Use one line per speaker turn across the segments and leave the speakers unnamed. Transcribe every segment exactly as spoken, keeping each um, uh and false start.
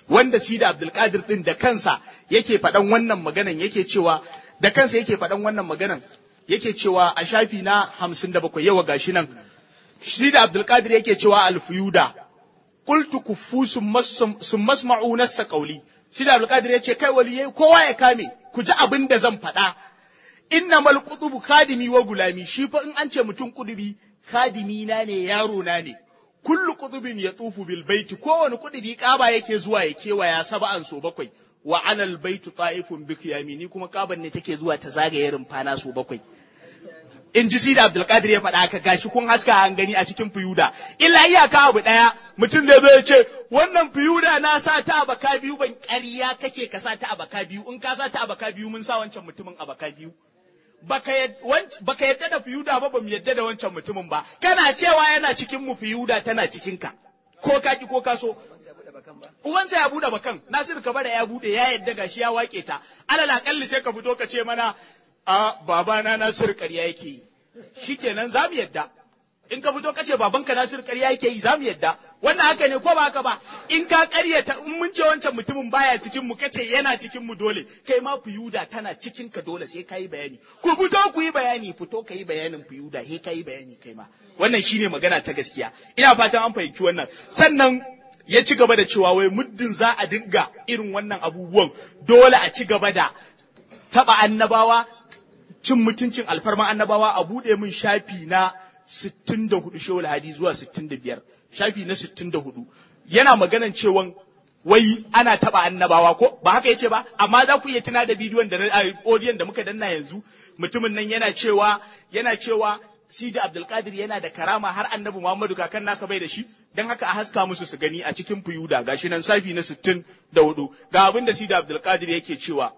wanda Sida Abdulkadir din da kansa yake faɗan wannan maganan yake cewa da kansa yake faɗan wannan maganan yake cewa a shafi na hamsin da bakwai yawa gashi nan Sida Abdulkadir yake cewa alfuyuda qultu kufu sum masma'u nassa qawli Sida Abdulkadir yace kai waliyai kowa ya kame ku ji abin da zan faɗa innamal qutubu khadimi wa gulami shi fa in an ce mutum kudubi khadimi na ne yaro na ne kullu qutubin yatufu bil baiti kowani kudubi kaba yake zuwa ya kewaya saba'an so bakwai wa alal baitu ta'ifun bi qiyamini kuma kaban ne take zuwa ta zagaye rumfana so bakwai in ji Sida Abdulkadir ya faɗa haka gashi kun haska an gani a cikin fiyuda illa iyaka abu daya mutum da zai ce wannan fiyuda na sa ta abaka biyu ban ƙarya kake ka sa ta abaka biyu in ka sa ta abaka biyu mun sa wancan mutumin abaka biyu baka yadda da fiyuda ba bamu yadda da wancan mutumin ba kana cewa yana cikin mu fiyuda tana cikin ka ko ka ki ko ka so uwansa ya bude bakan Nasiru Kabara ya bude ya yadda gashi ya wake ta alal akalli sai ka fito ka ce mana a babana Nasiru ƙarya yake yi shikenan zamu yadda in ka fito ka ce babanka Nasiru ƙarya yake yi zamu yadda wannan haka ne ko ba haka ba in ka ƙaryata in mun ce wancan mutumin baya cikin mu kace yana cikin mu dole kai ma fiyuda tana cikin ka dole sai kai bayani ku fito ku yi bayani fito kai bayanin fiyuda he kai bayani kai ma wannan shine magana ta gaskiya ina fatan an fahimci wannan sannan ya ci gaba da cewa wai muddin za a dinga irin wannan abubuwan dole a ci gaba da taba annabawa cin mutuncin alfarman annabawa a bude min shafi na sittin da hudu shawul hadi zuwa sittin da biyar shafi na sittin da hudu yana maganan cewa wai ana taba annabawa ko ba haka yace ba amma za ku iya tuna da bidiyon da audiyon da muka danna yanzu mutumin nan yana cewa yana cewa Sidi Abdulkadir yana da karama har annabi Muhammadu kakan nasa bai da shi dan haka a haska musu su gani a cikin fiyuda gashi nan safi na sittin da hudu ga abin da Sidi Abdulkadir yake cewa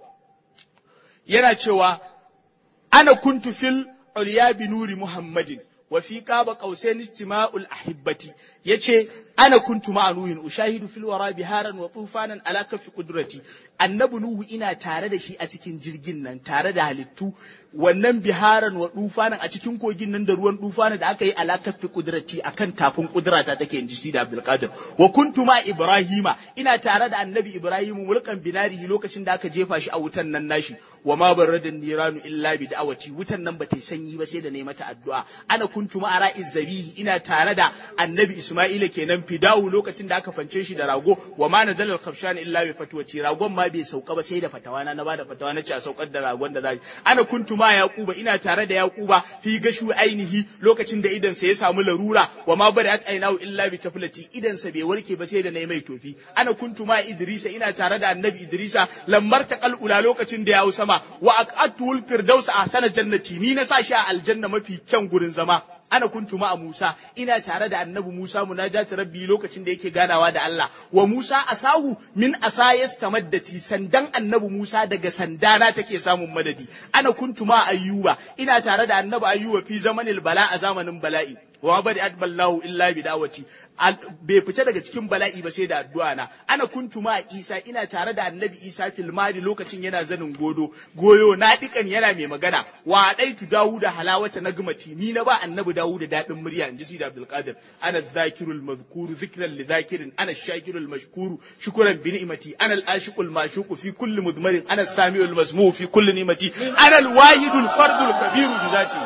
yana cewa ana kuntu fil ulya bi nuri Muhammadin wa fi qaba qausain istima'ul ahibbati yace ana kuntu ma'a nuhin ushahidu fil wara biharan wa tufanan ala kafi qudrati annabi nuhu ina tare da shi a cikin jirgin nan tare da halittu wannan biharan wa tufanan a cikin kogin nan da ruwan tufana da aka yi ala kafi qudrati akan tafin kudrata take inji Sidi Abdulkadir wa kuntu ma ibrahima ina tare da annabi ibrahimu mulkan binarihi lokacin da aka jefa shi a wutan nan nashi wa ma baradan niranu illa bi da'awati wutan nan bata sanyi ba sai da nayi mata addu'a ana kuntu ma ara'iz zabihi ina tare da annabi isma'ila kenan fidawu lokacin da aka fance shi da rago wa ma nadal al-khafshan illa bi fatwati ragon ma bai sauka ba sai da fatawana na bada fatawa na ce a saukar da ragon da zai ana kuntu ma yaquba ina tare da yaquba fi gashu ainihi lokacin da idan sa ya samu larura wa ma barat ainahu illa bi taflati idan sa bai warke ba sai da nayi mai tofi ana kuntu ma idrisa ina tare da annabi idrisa lambar taqal ula lokacin da ya hau sama wa aqatul firdaus ahsana jannati ni na sa shi a aljanna mafi kyan gurin zama ana kuntu ma Musa ina tare da annabi Musa munajati rabbi lokacin da yake ganawa da Allah wa Musa asahu min asayastamaddati sandan annabi Musa daga sandana take samun madadi ana kuntu ma ayyuba ina tare da annabi ayyuba fi zamanil bala a zamanin bala'i wa badi adballahu illa bi da'wati bai fita daga cikin bala'i ba sai da addu'a na ana kuntu ma Isa ina tare da annabi Isa fil madi lokacin yana zanin godo goyo na dikan yana mai magana wa daitu Dawuda halawata nagmati ni na ba annabi Dawuda dadin murya inji Sidi Abdulkadir ana dhakirul mazkuru dhikran li dhakirin ana shakirul mashkuru shukran bi ni'mati ana al ashiqul mashuqu fi kulli mudmarin ana samiul masmu fi kulli ni'mati ana al wahidul fardul kabiru bi zati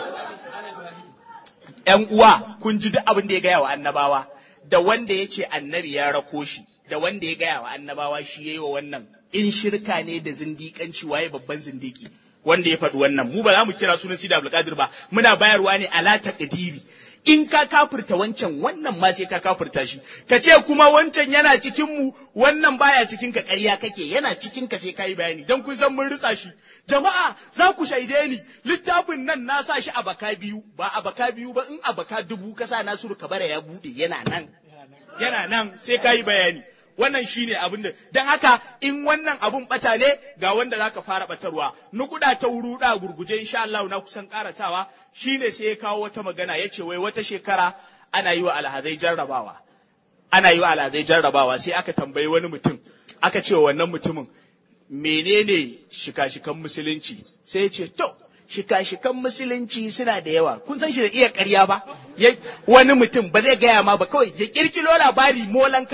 ‘yan uwa, kun ji duk abin da ya gaya wa annabawa, da wanda ya ce annabi ya rako shi, da wanda ya gaya wa annabawa shi ya yi wa wannan, in shirka ne da zindiƙanci waye babban zindiki, wanda ya faɗi wannan. Mu ba za mu kira sunan Sidi Abdulkadir ba, muna bayarwa ne ala taqdiri. In ka kafirta wancan, wannan ma sai ka kafirta shi. Ka ce kuma wancan yana cikin mu, wannan baya cikin ka ƙarya kake, yana cikin ka sai ka yi bayani, don kun san mun ritsa shi. Jama'a za ku shaide ni littafin nan na sa shi a baka biyu ba a baka biyu ba in a baka dubu ka sa Nasiru Kabara ya bude yana nan yana nan sai ka yi bayani wannan shine abin da dan haka in wannan abun bata ne ga wanda zaka fara batarwa nukuda ta wuruda gurguje insha Allah na kusan karatawa shine sai ya kawo wata magana yace wai wata shekara ana yi wa alhazai jarrabawa ana yi wa alhazai jarrabawa sai aka tambayi wani mutum aka ce wa wannan mutumin menene shika-shikan musulunci sai ya ce to shika-shikan musulunci suna da yawa kun san shi da iya ƙarya ba wani mutum ba zai gaya ma ba kawai ya kirkiro labari molanka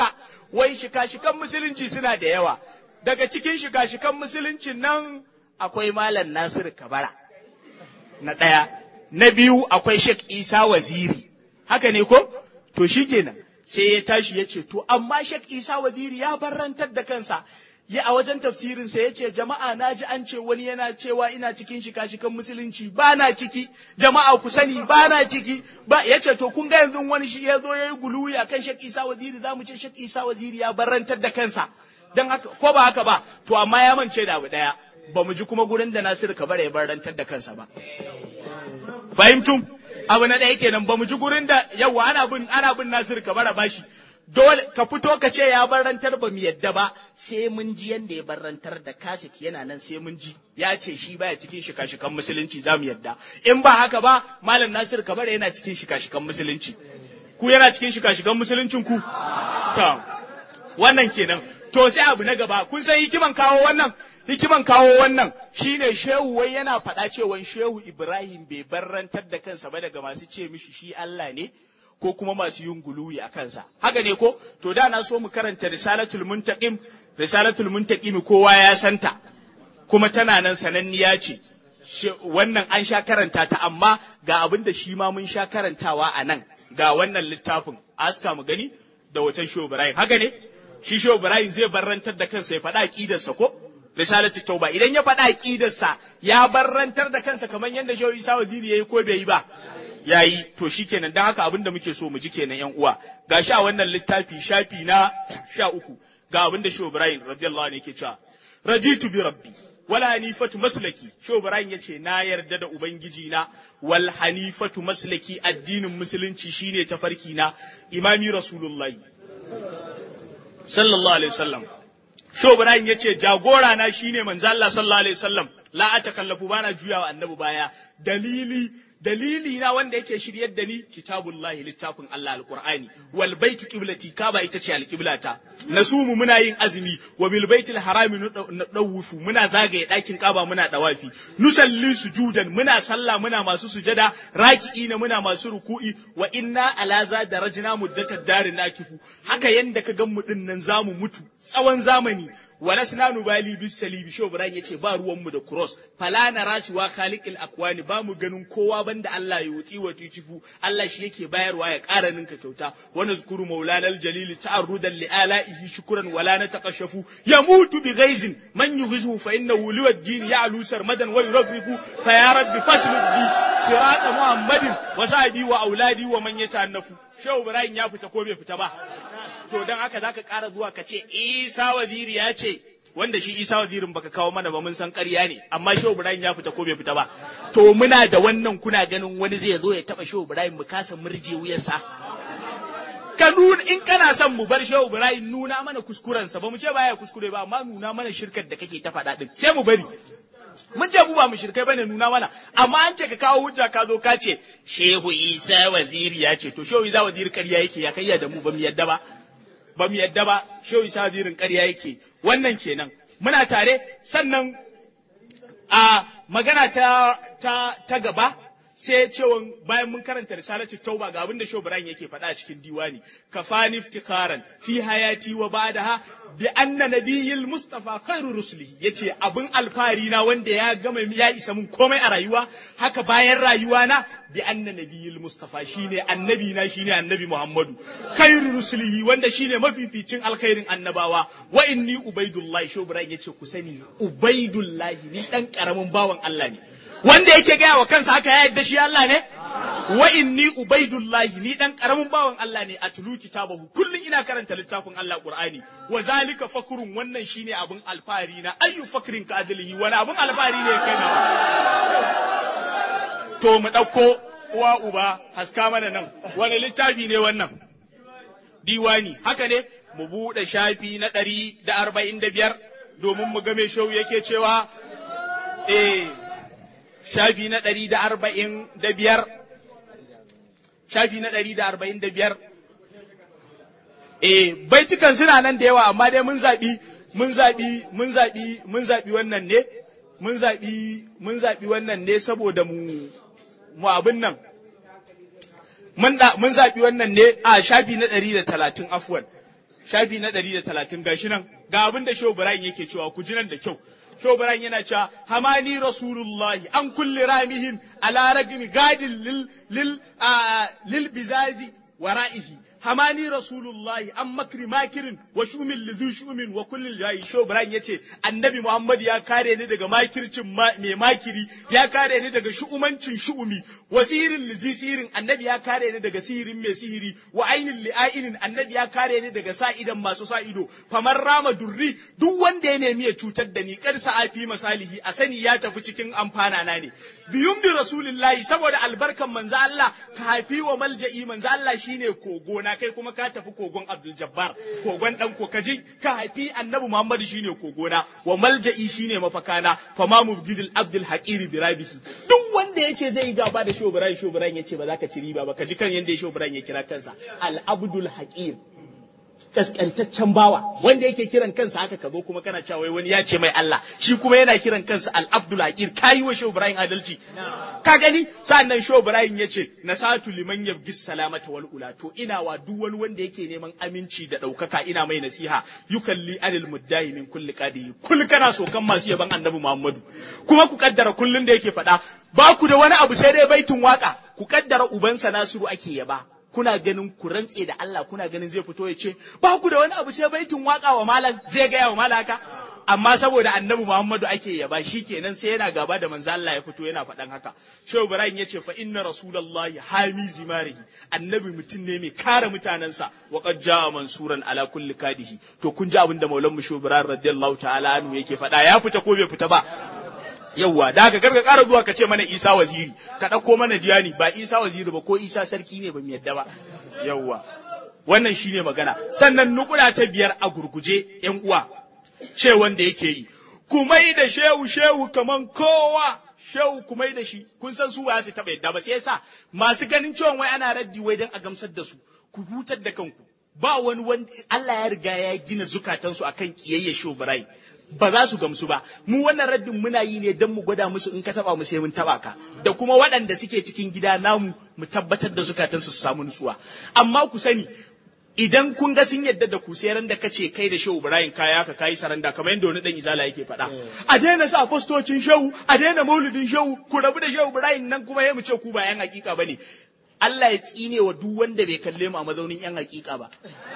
wai shika-shikan musulunci suna da yawa. Daga cikin shika-shikan musuluncin nan akwai Malam Nasiru Kabara. Na ɗaya. Na biyu akwai Sheikh Isa Waziri. Haka ne ko? To shi kenan. Sai ya tashi ya ce, to amma Sheikh Isa Waziri ya barrantar da kansa. Ya a wajen tafsirinsa ya ce, jama'a na ji an ce wani yana cewa ina cikin shika-shikan musulunci, ba na ciki, jama'a ku sani ba na ciki, ba ya ce, to kun ga yanzu wani shi ya zo ya yi guluwi a kan Sheikh Isa Waziri, za mu ce Sheikh Isa Waziri ya barrantar da kansa, don haka, ko ba haka ba, to amma ya mance da abu ɗaya, ba mu ji kuma gurin da Nasiru Kabara ya barrantar da kansa ba. Fahimtum, abu na ɗaya kenan, ba mu ji gurin da, yawa ana bin, ana bin Nasiru Kabara bashi. Dole ka fito ka ce ya barrantar ba mu yadda ba sai mun ji yanda ya barrantar da kaset yana nan sai mun ji ya ce shi baya cikin shika-shikan musulunci za mu yadda in ba haka ba Malam Nasiru Kabara yana cikin shika-shikan musulunci ku yana cikin shika-shikan musuluncin ku to wannan kenan to sai abu na gaba kun san hikiman kawo wannan hikiman kawo wannan shine shehu wai yana faɗa cewa shehu Ibrahim bai barrantar da kansa ba daga masu ce mishi shi Allah ne ko kuma masu yin guluwi a kansa. Haka ne ko? To da na so mu karanta Risalatul Muntaqim, Risalatul Muntaqim kowa ya santa, kuma tana nan sananniya ce. Wannan an sha karanta ta, amma ga abin da shi ma mun sha karantawa a nan, ga wannan littafin, aska mu gani da watan Shehu Ibrahim. Haka ne? Shi Shehu Ibrahim zai barrantar da kansa ya faɗa aƙidarsa ko? Risalatul Tauba. Idan ya faɗa aƙidarsa, ya barrantar da kansa kamar yadda Shehu Isa Waziri ya yi ko bai yi ba. Yayi to shikenan dan haka abin da muke so mu ji kenan yan uwa gashi a wannan littafi shafi na sha uku ga abin da Shehu Ibrahim radiyallahu anhu yake cewa raditu bi rabbi wal hanifatu maslaki Shehu Ibrahim yace na yarda da ubangiji na wal hanifatu maslaki addinin musulunci shine tafarki na imami rasulullahi sallallahu alaihi wasallam Shehu Ibrahim yace jagora na shine manzo Allah sallallahu alaihi wasallam la atakallafu bana juyawa annabi baya dalili dalili na wanda yake shiryar da ni kitabullahi littafin Allah alqur'ani wal baitu qiblati kaba ita ce alqiblata nasumu muna yin azumi wa bil baitil harami nadawufu muna zagaye dakin kaba muna dawafi nusalli sujudan muna sallah muna masu sujada raki'ina muna masu ruku'i wa inna ala za darajna muddatad darin nakifu haka yanda ka gan mu din nan zamu mutu tsawon zamani wala sunanu bali bis salibi Shehu Ibrahim yace ba ruwan mu da cross fala na rasiwa khaliqil akwani ba mu ganin kowa banda Allah ya wuti wa tucifu Allah shi yake bayarwa ya ƙara ninka kyauta wa nazkuru maulana aljalil ta'arrudan li alaihi shukran wala nataqashafu yamutu bi ghaizin man yughizhu fa innahu liwad din ya'lu sarmadan wa yurabbifu fa ya rabbi faslud bi sirata muhammadin wa sahbi wa auladi wa man yatannafu Shehu Ibrahim ya fita ko bai fita ba to dan haka zaka ƙara zuwa ka ce Isa Waziri ya ce wanda shi Isa Wazirin baka kawo mana ba mun san ƙarya ne amma Shehu Ibrahim ya fita ko bai fita ba to muna da wannan kuna ganin wani zai zo ya taba Shehu Ibrahim mu kasa murje wuyarsa ka nuna in kana son mu bar Shehu Ibrahim nuna mana kuskurensa ba mu ce baya kuskure ba amma nuna mana shirkar da kake ta faɗa din sai mu bari mun ce mu ba mu shirkai bane nuna mana amma an ce ka kawo hujja ka zo ka ce Shehu Isa Waziri ya ce to Shehu Isa Waziri ƙarya yake ya kayya da mu ba mu yadda ba ba mu yadda ba Shehu Isa Wazirin ƙarya yake wannan kenan muna tare sannan a magana ta ta ta gaba sai cewa bayan mun karanta risalatu tauba ga abin da Shehu Ibrahim yake faɗa a cikin diwani kafani iftikaran fi hayati wa ba'daha bi anna nabiyil mustafa khairu rusulihi yace abin alfari na wanda ya gama ya isa mun komai a rayuwa haka bayan rayuwa na bi anna nabiyil mustafa shine annabi na shine annabi Muhammadu khairu rusulihi wanda shine mafificin alkhairin annabawa wa inni ubaidullahi Shehu Ibrahim yace ku sani ubaidullahi ni dan karamin bawan Allah ne wanda yake gaya wa kansa haka ya yadda shi Allah ne wa inni ubaidullahi ni dan karamin bawan Allah ne atlu kitabahu kullun ina karanta littafin Allah Qur'ani wa zalika fakrun wannan shine abun alfari na ayyu fakrin ka adlihi wani abun alfari ne kai nawa to mu dauko uwa uba haska mana nan wani littafi ne wannan diwani haka ne mu bude shafi na ɗari da arba'in da biyar domin mu ga me shau yake cewa eh shafi na ɗari da arba'in da biyar shafi na ɗari da arba'in da biyar eh baitukan suna nan da yawa amma dai mun zaɓi mun zaɓi mun zaɓi mun zaɓi wannan ne mun zaɓi mun zaɓi wannan ne saboda mu mu abin nan mun da mun zaɓi wannan ne a shafi na ɗari da talatin afwan shafi na ɗari da talatin gashi nan ga abin da Shehu Ibrahim yake cewa ku ji nan da kyau. Shehu Ibrahim yana cewa hamani rasulullahi an kulli ramihin ala ragmi gadin lil lil lil bizazi wara'ihi hamani rasulullahi an makri makirin wa shumin lizu shumin wa kullil jayi. Shehu Ibrahim yace annabi Muhammad ya kare ni daga makircin mai makiri, ya kare ni daga shu'umancin shu'umi, wa sihirin lizi sihirin annabi ya kare ni daga sihirin mai sihiri, wa ainin li'ainin annabi ya kare ni daga sa'idan masu sa ido. Famar rama durri duk wanda ya nemi ya cutar da ni kar sa'afi masalihi a sani ya tafi cikin amfana na ne. Biyun bi rasulillahi saboda albarkan manzo Allah ka haifi wa malja'i manzo Allah shine kogo na kai kuma ka tafi kogon Abdul Jabbar kogon dan kokaji ka haifi annabi Muhammad shine kogo na wa malja'i shine mafakana fama mubgidil Abdul Haqiri birabihi. Duk wanda yace zai yi gaba da Shehu Ibrahim Shehu Ibrahim yace ba za ka ci riba ba. Ka ji kan yanda Shehu Ibrahim ya kira kansa al Abdul Haqir, kaskantaccen bawa wanda yake kiran kansa haka ka zo kuma kana cewa wai wani ya ce mai Allah, shi kuma yana kiran kansa al Abdul Haqir. Kayi wa Shehu Ibrahim adalci ka gani. Sannan Shehu Ibrahim yace nasatu liman yabgis salamata wal ula, to ina wa duk wani wanda yake neman aminci da daukaka ina mai nasiha. Yukalli anil muddahi min kulli qadihi, kul kana so kan masu yaban annabi Muhammadu kuma ku kaddara kullun da yake faɗa ba ku da wani abu sai dai baitin waka. Ku kaddara ubansa Nasiru ake yaba, kuna ganin ku rantse da Allah kuna ganin zai fito ya ce ba ku da wani abu sai baitin waka wa malam, zai gaya wa malaka? Amma saboda annabi Muhammadu ake yaba shi kenan sai yana gaba da manzo Allah ya fito yana faɗan haka. Shehu Ibrahim ya ce fa inna rasulullahi hami zimarihi, annabi mutum ne mai kare mutanensa wa qad jaa mansuran ala kulli kadihi. To kun ji abin da maulan mu Shehu Ibrahim radiyallahu ta'ala anhu yake faɗa, ya fita ko bai fita ba? Yawwa da haka karka ƙara zuwa ka ce mana Isa waziri, ka ɗauko mana diyani ba Isa waziri ba ko Isa sarki ne ba mu yadda ba. Yawwa wannan shine magana. Sannan nukuda ta biyar a gurguje ƴan uwa ce wanda yake yi kumai da shehu shehu kaman kowa shehu kumai da shi, kun san su ba su taɓa yadda ba, sai yasa masu ganin cewa wai ana raddi wai dan a gamsar da su. Ku hutar da kanku, ba wani wanda Allah ya riga ya gina zukatansu akan kiyayya Shehu Ibrahim, ba za su gamsu ba. Mu wannan raddin muna yi ne don mu gwada musu in ka taba mu sai mun taba ka, da kuma waɗanda suke cikin gida namu mu tabbatar da zukatansu su samu nutsuwa. Amma ku sani idan kun ga sun yadda da ku sai ran da kace kai da Shehu Ibrahim kaya ka kai saranda kamar yadda wani dan izala yake faɗa, a daina sa fastocin Shehu, a daina maulidin Shehu, ku rabu da Shehu Ibrahim nan kuma ya mu ce ku ba yan hakika bane. Allah ya tsine wa duk wanda bai kalle mu a mazaunin yan hakika ba.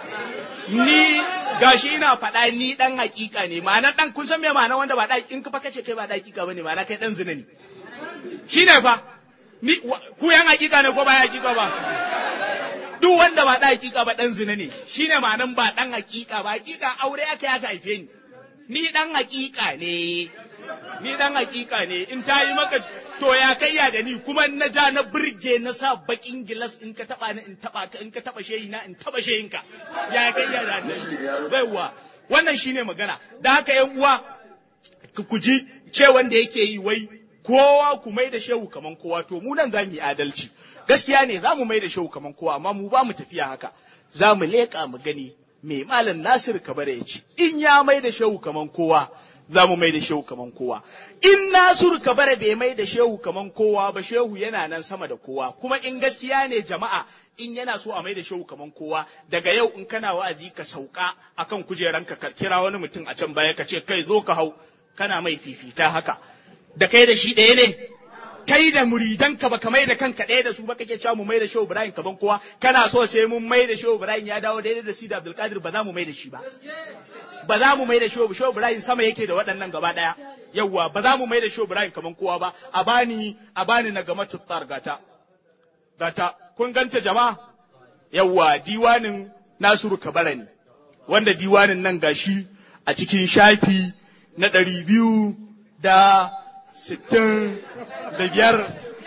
Ni gashi ina faɗa ni dan hakika ne, ma'ana dan kun san me ma'ana wanda ba da in ka fa kace kai ba da hakika bane, ma'ana kai dan zina ne. Shine fa ni ku yan hakika ne ko ba hakika ba? Duk wanda ba da hakika ba dan zina ne. Shine ma'anan ba dan hakika ba. Hakika aure aka ya haife ni. Ni dan hakika ne. Ni dan hakika ne. In ta yi maka to ya kayya da ni kuma na ja na burge na sa bakin gilas in ka taba ni in taba ka in ka taba shehi na in taba shehin ka. Ya kayya da ni. Baiwa wannan shine magana. Da haka yan uwa ku ji ce wanda yake yi wai kowa ku mai da shehu kaman kowa, to mu nan za mu yi adalci. Gaskiya ne za mu mai da shehu kaman kowa, amma mu ba mu tafiya haka. Za mu leƙa mu gani me Malam Nasir Kabara ya ce. In ya mai da shehu kaman kowa, za mu mai da shehu kaman kowa. In Nasiru Kabara bai mai da shehu kaman kowa ba, shehu yana nan sama da kowa. Kuma in gaskiya ne jama'a, in yana so a mai da shehu kaman kowa, daga yau in kana wa'azi ka sauka akan kujeranka ka kira wani mutum a can baya ka ce kai zo ka hau, kana mai fifita haka. Da kai da shi ɗaya ne, kai da muridanka ba ka mai da kanka ɗaya da su ba, kake cewa mu mai da Shehu Ibrahim kaman kowa. Kana so sai mun mai da Shehu Ibrahim ya dawo daidai da Sidi Abdul Qadir, ba za mu mai da shi ba. Ba za mu mai da Shehu Shehu Ibrahim sama yake da waɗannan gaba ɗaya. Yawwa ba za mu mai da Shehu Ibrahim kaman kowa ba. A bani a bani na gama tuttar gata. Gata kun ganta jama'a? Yawwa diwanin Nasiru Kabara ne. Wanda diwanin nan gashi a cikin shafi na ɗari biyu da sittin da biyar.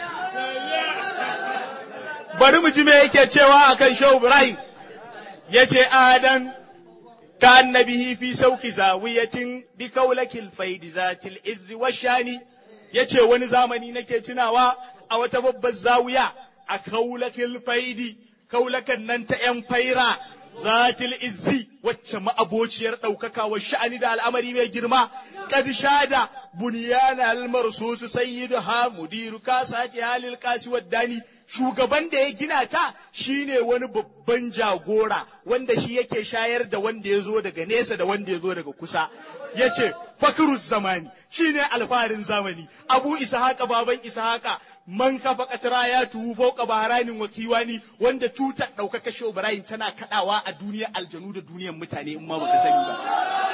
Bari mu ji me yake cewa akan Shehu Ibrahim. Yace adan ka annabihi fi sauki zawiyatin bi kaulakil faidi zatil izzi washani. Yace wani zamani nake tunawa a wata babbar zawiya a kaulakil faidi, kaulakan nan ta yan faira zatil izzi wacce ma'abociyar ɗaukaka wa sha'ani da al'amari mai girma kad shada bunyana al-marsus sayyidu ha mudiru kasati halil qasi waddani shugaban da ya gina ta shine wani babban jagora wanda shi yake shayar da wanda ya zo daga nesa da wanda ya zo daga kusa yace fakruz zamani shine alfarin zamani abu ishaqa baban ishaqa man kafa katara ya tuhu fauka baharanin wakiwani wanda tutar ɗaukaka Shehu Ibrahim tana kadawa a duniyar aljanu da duniyar mutane in ma baka sani ba.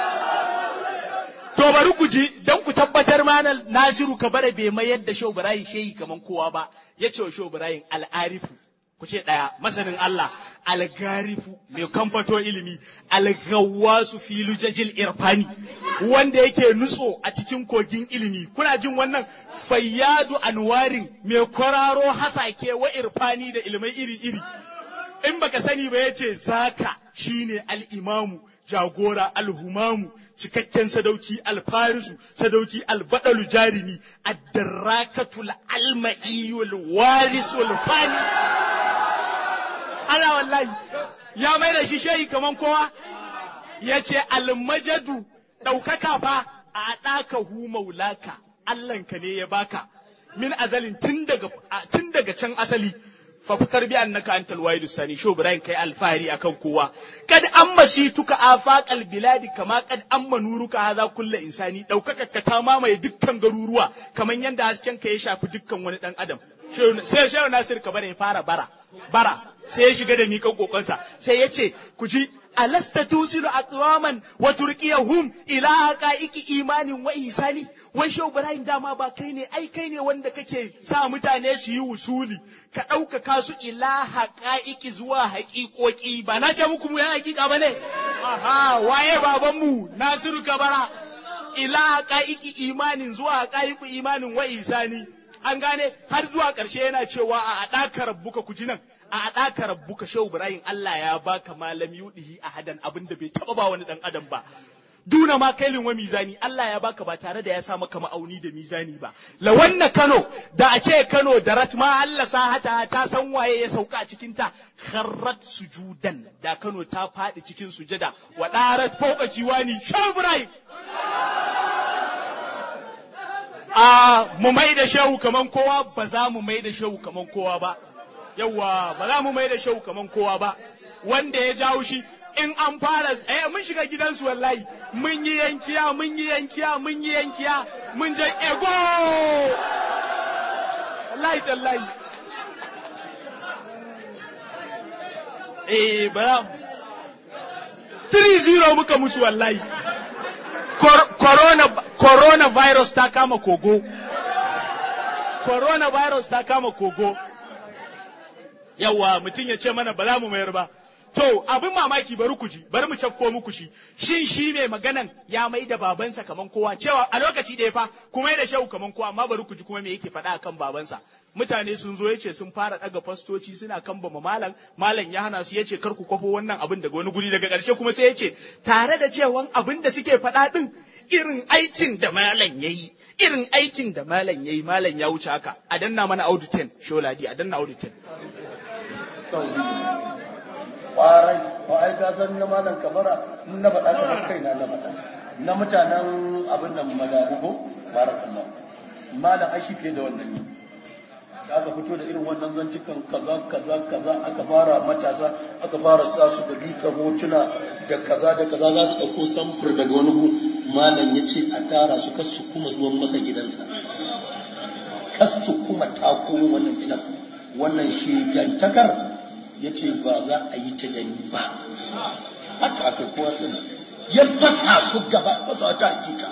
To bari ku ji don ku tabbatar ma Nasiru Kabara bai mayar da Shehu Ibrahim shehi kaman kowa ba, ya ce wa Shehu Ibrahim al'arifu, ku ce ɗaya masanin Allah, algarifu mai kamfato ilimi, algawasu filu jajil irfani, wanda yake nutso a cikin kogin ilimi. Kuna jin wannan fayyadu anwarin mai kwararo hasake wa irfani da ilimai iri-iri. In baka sani ba yace zaka shine al-imamu jagora al-humamu cikakken sadauki alfarisu sadauki albadalu jarimi ad-darakatul almaiyul warisul fani. Allah wallahi ya mai da shi shehi kaman kowa yace al-majadu daukaka fa a daka hu maulaka Allahnka ne ya baka min azalin tun daga tun daga can asali fafakar bi annaka antal wahidus sani Shehu Ibrahim kai alfahari akan kowa kad amma situka afaqal biladi kama kad amma nuruka hadha kullu insani daukaka ka ta mamaye dukkan garuruwa kaman yanda hasken ka ya shafi dukkan wani dan adam sai Shehu Nasir Kabara ya fara bara bara sai ya shiga da miƙan kokonsa sai ya ce ku ji alasta tusilu aqwaman wa turqiyahum ila haqaiqi imanin wa ihsani wai Shehu Ibrahim dama ba kai ne ai kai ne wanda kake sa mutane su yi usuli ka ɗaukaka su ila haqaiqi zuwa haƙiƙoƙi ba na ce muku mu yan haƙiƙa bane aha waye baban mu Nasiru Kabara ila haqaiqi imanin zuwa haqaiqi imanin wa ihsani an gane har zuwa ƙarshe yana cewa a adaka rabbuka ku ji nan a adaka rabbuka Shehu Ibrahim Allah ya baka malam yudihi ahadan abin da bai taba ba wani dan adam ba duna ma kailin wa mizani Allah ya baka ba tare da ya sa maka ma'auni da mizani ba la wannan Kano da a ce Kano da ratma Allah sahata ta san waye ya sauka a cikin ta kharrat sujudan da Kano ta fadi cikin sujada wa darat fauka kiwani Shehu Ibrahim a mu mai da Shehu kaman kowa ba za mu mai da Shehu kaman kowa ba yawwa ba za mu mai da Shehu kaman kowa ba wanda ya jawo shi in an fara eh mun shiga gidansu wallahi mun yi yankiya mun yi yankiya mun yi yankiya mun je ego wallahi tallahi eh bara three zero muka musu wallahi corona corona virus ta kama kogo corona virus ta kama kogo yawa mutum ya ce mana ba za mu mayar ba to abin mamaki bari ku ji bari mu cakko muku shi shin shi mai maganan ya mai da babansa kaman kowa cewa a lokaci ɗaya fa kuma ya da Shehu kaman kowa amma bari ku ji kuma me yake faɗa akan babansa mutane sun zo yace sun fara daga fastoci suna kambama malam malam ya hana su yace kar ku kwafo wannan abin daga wani guri daga ƙarshe kuma sai yace tare da cewa abin da suke faɗa din irin aikin da malam yayi irin aikin da malam yayi malam ya wuce haka a danna mana audio ten Sholadi a danna audio ten
ƙwarai ba ai ka san na malam Kabara na faɗa kamar kaina na faɗa na mutanen abin nan madabu ko barakallah malam ai shi fiye da wannan ne da aka fito da irin wannan zantukan kaza kaza kaza aka fara matasa aka fara sa su da bika hotuna da kaza da kaza za su ɗauko samfur daga wani gu malam ya ce a tara su kar su kuma zuwan masa gidansa kar su kuma tako wannan gidan wannan shigantakar ya ce ba za a yi ta gani ba haka aka kowa suna ya fasa su gaba fasa wata hakika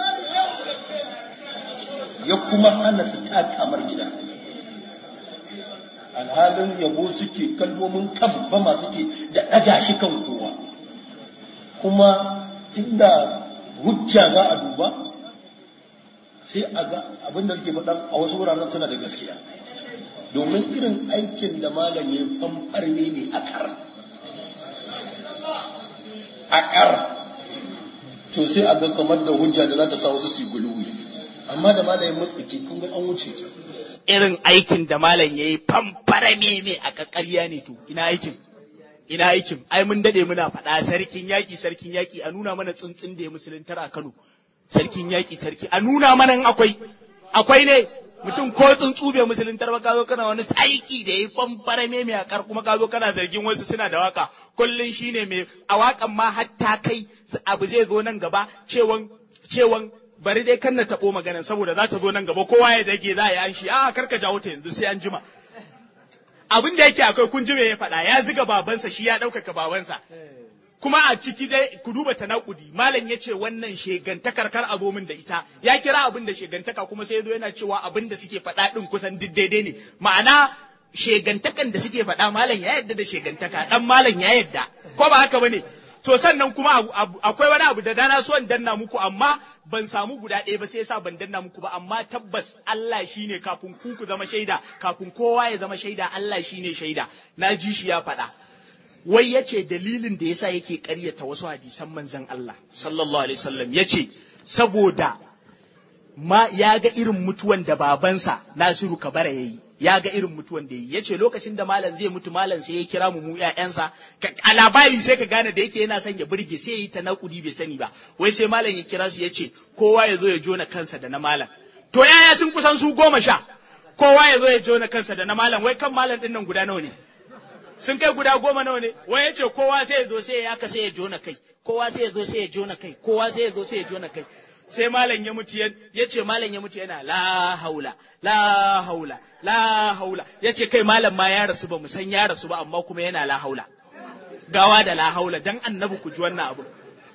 ya kuma hana su ta kamar gida alhalin yabo suke kalmomin kan ba ma suke da ɗaga shi kan kowa kuma inda hujja za a duba sai a ga abinda suke faɗa a wasu wuraren suna da gaskiya domin irin aikin da malam ya famfar ne ne a ƙar a ƙar to sai a ga kamar da hujja da za ta sa wasu su guluwi amma da malam ya mutsike kun ga an wuce
irin aikin da malam ya yi famfara ne ne a ƙaƙƙarya ne to ina aikin ina aikin ai mun dade muna faɗa sarkin yaki sarkin yaki a nuna mana tsuntsun da ya musuluntar a Kano sarkin yaki sarki a nuna mana in akwai akwai ne mutum ko tsuntsu bai musuluntar ba ka zo kana wani saiki da yayi famfara me mai akar kuma ka zo kana zargin wasu suna da waka kullun shine mai a wakan ma hatta kai abu zai zo nan gaba cewan cewan bari dai kan na tabo maganan saboda za ta zo nan gaba kowa ya dage za a yi an shi a karka jawo ta yanzu sai an jima abin da yake akwai kun ji me ya faɗa ya ziga babansa shi ya ɗaukaka babansa kuma a ciki dai ku duba tanakudi malam ya ce wannan shegantakar kar a zo min da ita ya kira abin da shegantaka kuma sai ya zo yana cewa abin da suke faɗa ɗin kusan duk daidai ne ma'ana shegantakan da suke faɗa malam ya yadda da shegantaka ɗan malam ya yadda ko ba haka bane to sannan kuma akwai wani abu da dana so in danna muku amma ban samu guda ɗaya ba sai yasa ban danna muku ba amma tabbas Allah shine kafin ku ku zama shaida kafin kowa ya zama shaida Allah shine shaida na ji shi ya faɗa wai yace dalilin da yasa yake ƙaryata wasu hadisan manzon Allah sallallahu alaihi wasallam yace saboda ma ya ga irin mutuwan da babansa Nasiru Kabara yayi ya ga irin mutuwan da yi yace lokacin da malam zai mutu malam sai ya kira mu mu ƴaƴansa a labari sai ka gane da yake yana son ya burge sai yi ta naƙudi bai sani ba wai sai malam ya kira su yace kowa ya zo ya jona kansa da na malam to yaya sun kusan su goma sha kowa ya zo ya jona kansa da na malam wai kan malam din nan guda nawa ne sun kai guda goma nawa ne wai yace kowa sai ya zo sai ya yaka sai ya jona kai kowa sai ya zo sai ya jona kai kowa sai ya zo sai ya jona kai sai malam ya mutu ya ce malam ya mutu yana la haula la haula la haula ya ce kai malam ma ya rasu ba mu san ya rasu ba amma kuma yana la haula gawa da la haula dan annabi ku ji wannan abu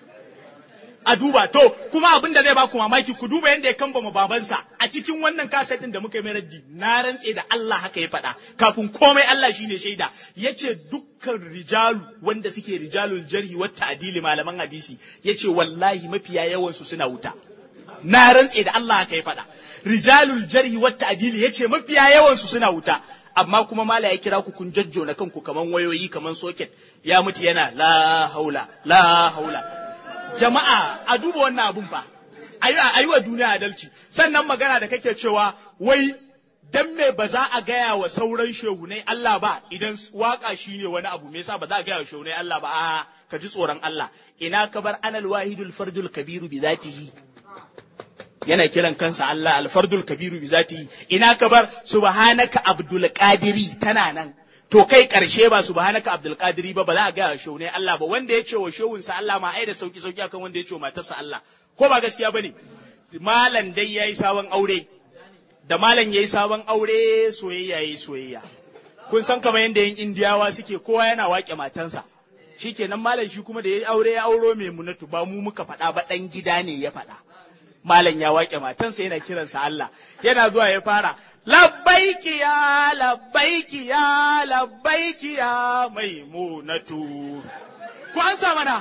a duba to kuma abin da zai ba ku mamaki ku duba yadda ya kamba ma babansa a cikin wannan kaset din da muka yi mai raddi na rantse da Allah haka ya faɗa kafin komai Allah shine shaida yace dukkan rijalu wanda suke rijalul jarhi wa ta'dili malaman hadisi yace wallahi mafiya yawan su suna wuta na rantse da Allah haka ya faɗa rijalul jarhi wa ta'dili yace mafiya yawan su suna wuta amma kuma mala ya kira ku kun jajjona kanku kaman wayoyi kaman socket ya mutu yana la haula la haula jama'a a duba wannan abun fa a yi wa duniya adalci sannan magana da kake cewa wai dan me ba za a gaya wa sauran shehunai Allah ba idan waka shine wani abu me yasa ba za a gaya wa shehunai Allah ba a ka ji tsoron Allah ina ka bar anal wahidul fardul kabiru bi zatihi yana kiran kansa Allah al fardul kabiru bi zatihi ina ka bar subhanaka abdul qadiri tana nan to kai karshe ba subhanaka abdul qadiri ba ba za a ga shehu ne Allah ba wanda ya ce wa shehun sa Allah ma ai da sauki sauki akan wanda ya ce wa matarsa Allah ko ba gaskiya bane malan dai yayi sabon aure da malan yayi sabon aure soyayya yayi soyayya kun san kamar yanda yin indiyawa suke kowa yana wake matansa shikenan malan shi kuma da yayi aure ya auro Maimunatu ba mu muka faɗa ba dan gida ne ya faɗa malam ya wake matansa yana kiransa Allah yana zuwa ya fara labbaiki ya labbaiki ya labbaiki ya Maimunatu ku an sa mana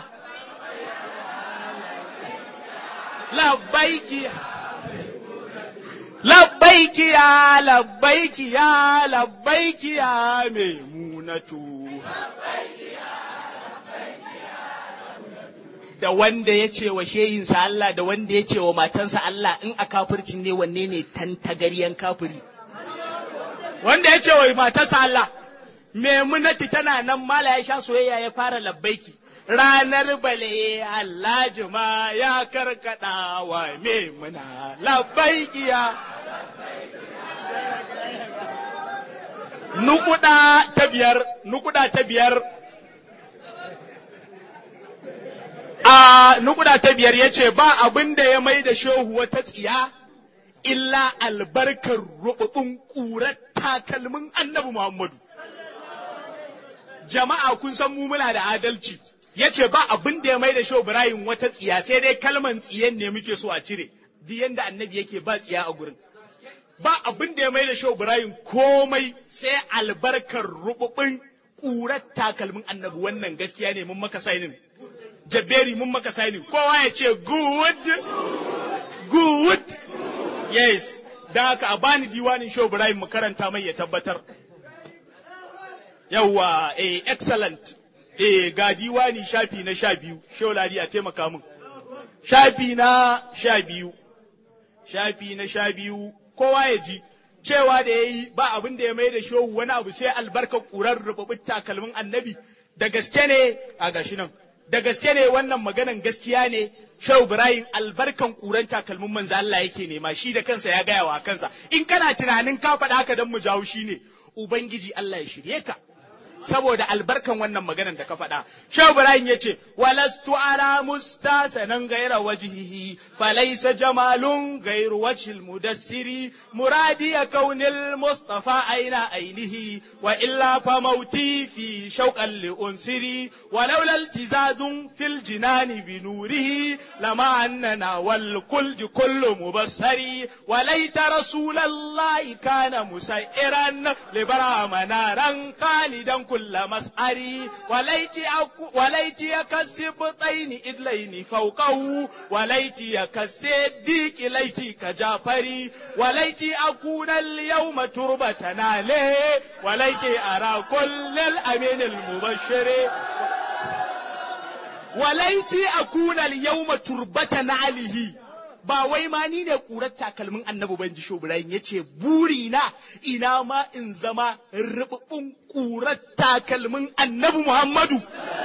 labbaiki labbaiki ya labbaiki ya labbaiki ya Maimunatu da wanda ya ce wa sheyinsa Allah da wanda ya ce wa matansa Allah in a kafircin ne wanne ne tantagaryen kafiri wanda ya ce wa matansa Allah Maimunatu tana nan mala ya sha soyayya ya fara labbaiki ranar bale Allah juma ya karkada wa Maimuna labbaiki ya nukuda ta biyar nukuda ta biyar a nukuda ta biyar ya ce ba abin da ya mai da shehu wata tsiya illa albarkar rububin ƙurar takalmin annabi Muhammadu jama'a kun san mu muna da adalci ya ce ba abin da ya mai da shehu Ibrahim wata tsiya sai dai kalman tsiyan ne muke so a cire duk yanda annabi yake ba tsiya a gurin ba abin da ya mai da shehu Ibrahim komai sai albarkar rububin ƙurar takalmin annabi wannan gaskiya ne mun maka sainin Jabberi mun maka sainin kowa ya ce good good yes dan haka a bani diwanin shehu Ibrahim mu karanta mai ya tabbatar yawa eh excellent eh ga diwani shafi na sha biyu shehu Ladi a taimaka min shafi na sha biyu shafi na sha biyu kowa ya ji cewa da yayi ba abin da ya mai da shehu wani abu sai albarkar ƙurar rububin takalmin annabi da gaske ne a gashi nan da gaske ne wannan maganan gaskiya ne Shehu Ibrahim albarkan kuran takalmin manzo Allah yake nema shi da kansa ya gaya wa kansa in kana tunanin ka faɗa haka dan mu jawo shi ne ubangiji Allah ya shirye ka saboda albarkan wannan maganan da ka faɗa. Shehu Ibrahim ya ce, walastu ara mustasanan gaira wajihihi, falaisa jamalun gairu wajhil mudassiri, muradi ya kaunil Mustafa aina ainihi, wa illa fa mauti fi shauqan li unsiri, walaula iltizadun fil jinani bi nurihi, lama annana wal kulli kullu mubassari, walaita rasulallahi kana musairan libara manaran khalidan كل مسعري وليتي أكو وليتي يكسب طين إدلين فوقه وليتي يكسديك ليتي كجافري وليتي أكون اليوم تربة ناله وليتي أرى كل الأمين المبشر وليتي أكون اليوم تربة ناله ba wai ma ni ne kurar takalmin annabi ban ji Shehu Ibrahim ya ce buri na ina ma in zama rububun kurar takalmin annabi Muhammadu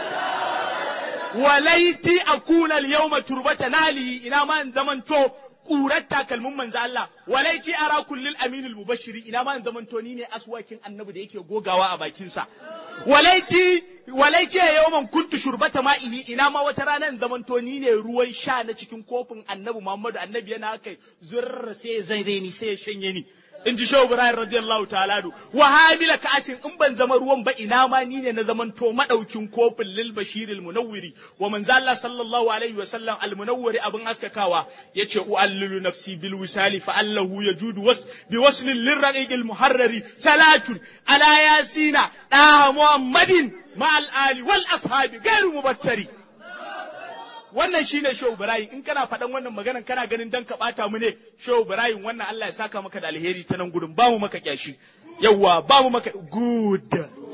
walaiti akuna al-yawma turbata nali ina ma in zamanto kurar takalmin manzo Allah walaiti ara kullil aminul mubashiri ina ma in zamanto ni ne aswakin annabi da yake gogawa a bakin sa walaiti walaiti yawman kuntu shurbata ma'ihi ina ma wata rana in zamanto ni ne ruwan sha na cikin kofin annabi Muhammadu annabi yana kai zurra sai zai reni sai ya shanye ni in ji Shehu Ibrahim radiyallahu ta'ala du wa hamila ka'asin in ban zama ruwan ba ina ma ni ne na zamanto madaukin kofin lil bashiril munawwiri wa manzo Allah sallallahu alaihi wa sallam al munawwiri abin askakawa yace uallilu nafsi bil wisali fa allahu yajudu was bi waslin lir raqiqil muharrari salatun ala yasina da muhammadin ma al ali wal ashabi gairu mubattari wannan shine Shehu Ibrahim in kana faɗan wannan maganan kana ganin dan ka bata mu ne Shehu Ibrahim wannan Allah ya saka maka da alheri ta nan gudun ba mu maka kyashi yawa ba mu maka good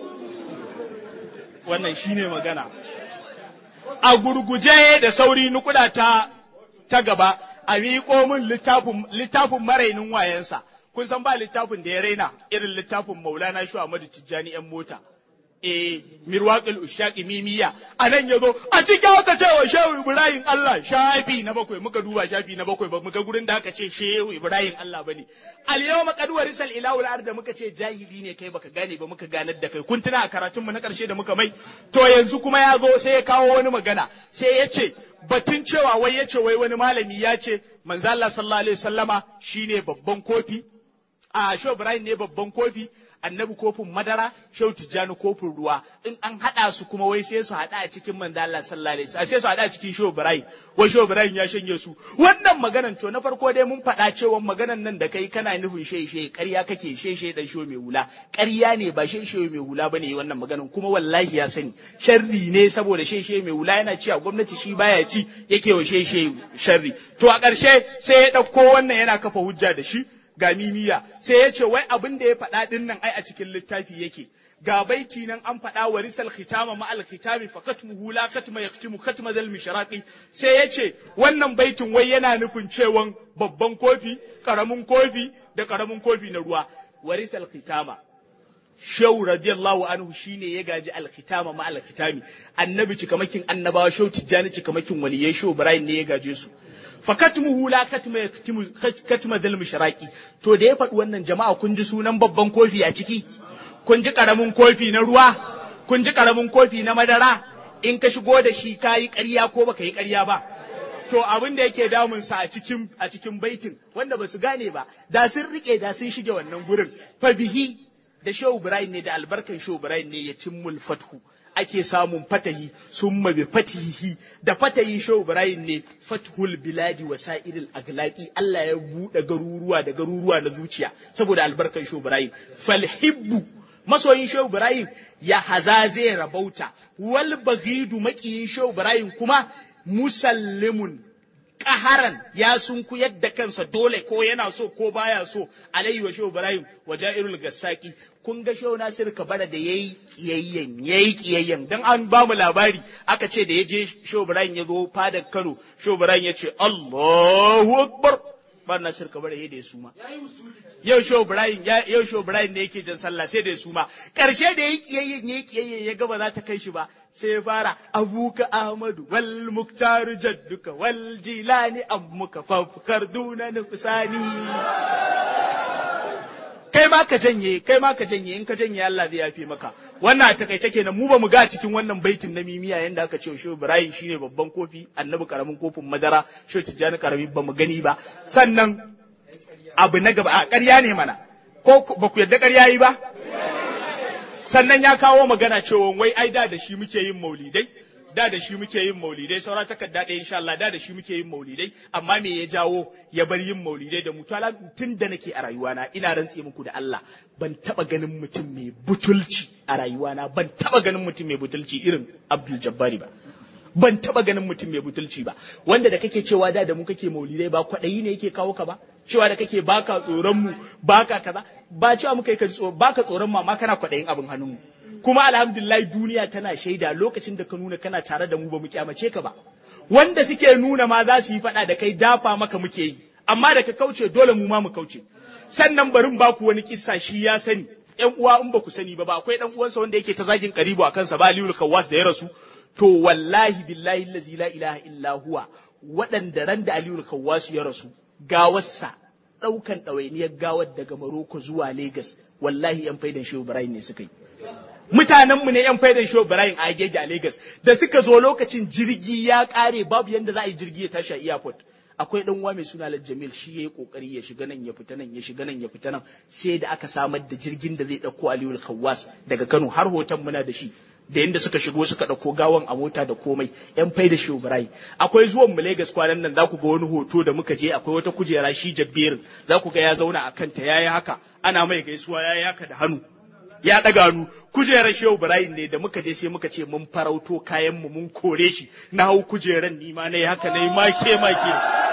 wannan shine magana a gurguje da sauri nukuda ta ta gaba a miƙo min littafin littafin marainin wayansa kun san ba littafin da ya raina irin littafin Maulana Shehu Ahmadu Tijjani yan mota eh mirwaqil ushaqi mimiya anan yazo a cikin haka cewa Shehu Ibrahim Allah shafi na bakwai muka duba shafi na bakwai ba muka gurin da aka ce Shehu Ibrahim Allah bane al yawma qad warisal ilahu al arda muka ce jahili ne kai baka gane ba muka ganar da kai kun tuna a karatun mu na karshe da muka mai to yanzu kuma ya zo sai ya kawo wani magana sai ya ce batun cewa wai ya ce wai wani malami ya ce manzo Allah sallallahu alaihi wasallama shine babban kofi a Shehu Ibrahim ne babban kofi annabi kofin madara Shehu Tijjani kofin ruwa in an hada su kuma wai sai su hada a cikin manzo Allah sallallahu alaihi wasallam sai su hada a cikin Shehu Ibrahim wai Shehu Ibrahim ya shanye su wannan maganan to na farko dai mun faɗa cewa maganan nan da kai kana nufin sheshe ƙarya kake sheshe dan Shehu mai hula ƙarya ne ba sheshe mai hula bane wannan maganan kuma wallahi ya sani sharri ne saboda sheshe mai hula yana ci a gwamnati shi baya ci yake wa sheshe sharri to a ƙarshe sai ya ɗauko wannan yana kafa hujja da shi ga mimiya sai ya ce wai abin da ya faɗa ɗin nan ai a cikin littafi yake ga baiti nan an faɗa wa risal khitama ma al khitami fa katmuhu la katma yaktimu katma zal mishraqi sai ya ce wannan baitin wai yana nufin cewan babban kofi karamin kofi da karamin kofi na ruwa wa risal khitama Shehu radiyallahu anhu shine ya gaji al khitama ma al khitami annabi cikamakin annabawa Shehu Tijjani cikamakin waliyai Shehu Ibrahim ne ya gaje su fakatmuhu la katma yaktimu katma dal mishraqi to da ya faɗi wannan jama'a kun ji sunan babban kofi a ciki kun ji karamin kofi na ruwa kun ji karamin kofi na madara in ka shigo da shi kayi ƙarya ko baka yi ƙarya ba to abin da yake damun sa a cikin a cikin baitin wanda basu gane ba da sun rike da sun shige wannan gurin fa bihi da Shehu Ibrahim ne da albarkan Shehu Ibrahim ne ya timmul fathu ake samun fatahi summa bi fatihi da fatahi Shehu Ibrahim ne fathul biladi wa sa'iril aglaqi Allah ya bude garuruwa da garuruwa na zuciya saboda albarkan Shehu Ibrahim falhibbu masoyin Shehu Ibrahim ya hazaze rabauta wal baghidu maqiyin Shehu Ibrahim kuma musallimun ƙaharan ya sunku yadda kansa dole ko yana so ko baya so alayhi wa Shehu Ibrahim wa ja'irul gassaki kun ga Shehu Nasir Kabara da yayi kiyayyen yayi kiyayyen dan an ba mu labari aka ce da yaje Shehu Ibrahim ya zo fadar Kano Shehu Ibrahim ya ce Allahu akbar ba Nasir Kabara da ya suma yau Shehu Ibrahim yau Shehu Ibrahim ne yake jan sallah sai da ya suma karshe da yake yayin yake ya ga ba za ta kai shi ba sai ya fara abuka Ahmadu wal Muktar jadduka wal Jilani ammuka fafkar duna nufsani kai ma ka janye kai ma ka janye in ka janye Allah zai yafe maka wannan a takaice kenan mu ba mu ga cikin wannan baitin na mimiya yanda aka ce Shehu Ibrahim shine babban kofi annabi karamin kofin madara Shehu Tijjani karami ba mu gani ba sannan abu na gaba a ƙarya ne mana ko ba ku yadda ƙarya yi ba sannan ya kawo magana cewa wai ai da da shi muke yin maulidai da da shi muke yin maulidai saura takarda ɗaya insha Allah da da shi muke yin maulidai amma me ya jawo ya bar yin maulidai da mutala tun da nake a rayuwana ina rantse muku da Allah ban taba ganin mutum mai butulci a rayuwana ban taba ganin mutum mai butulci irin Abdul Jabbari ba ban taba ganin mutum mai butulci ba wanda da kake cewa da da mu kake maulidai ba kwaɗayi ne yake kawo ka ba cewa da kake baka tsoron mu baka kaza ba cewa muka yi ka baka tsoron mu amma kana kwaɗayin abin hannun mu kuma alhamdulillah duniya tana shaida lokacin da ka nuna kana tare da mu ba mu kyamace ka ba wanda suke nuna ma za su yi faɗa da kai dafa maka muke yi amma da ka kauce dole mu ma mu kauce sannan barin baku wani kissa shi ya sani ƴan uwa in ba ku sani ba ba akwai ɗan uwansa wanda yake ta zagin karibu a kansa ba Aliyu Kawwas da ya rasu to wallahi billahi allazi la ilaha illa huwa waɗanda ran da Aliyu Kawwas ya rasu gawarsa ɗaukan ɗawainiyar gawar daga Maroko zuwa Legas wallahi ƴan faidan Shehu Ibrahim ne suka yi mutanenmu ne yan faidan Shehu Ibrahim a Agege a Lagos da suka zo lokacin jirgi ya kare babu yanda za a yi jirgi ya tashi a airport akwai dan uwa mai suna Lal Jamil shi yayi kokari ya shiga nan ya fita nan ya shiga nan ya fita nan sai da aka samar da jirgin da zai dauko Aliyu Kawwas daga Kano har hoton muna da shi da yanda suka shigo suka dauko gawan a mota da komai yan faidan Shehu Ibrahim akwai zuwan mu Lagos kwanan nan za ku ga wani hoto da muka je akwai wata kujera shi Jabbirin za ku ga ya zauna a kanta yayi haka ana mai gaisuwa yayi haka da hannu ya ɗaga nu kujerar Shehu Ibrahim ne da muka je sai muka ce mun farauto kayan mu mun kore shi na hau kujeran ni ma nayi haka nayi make make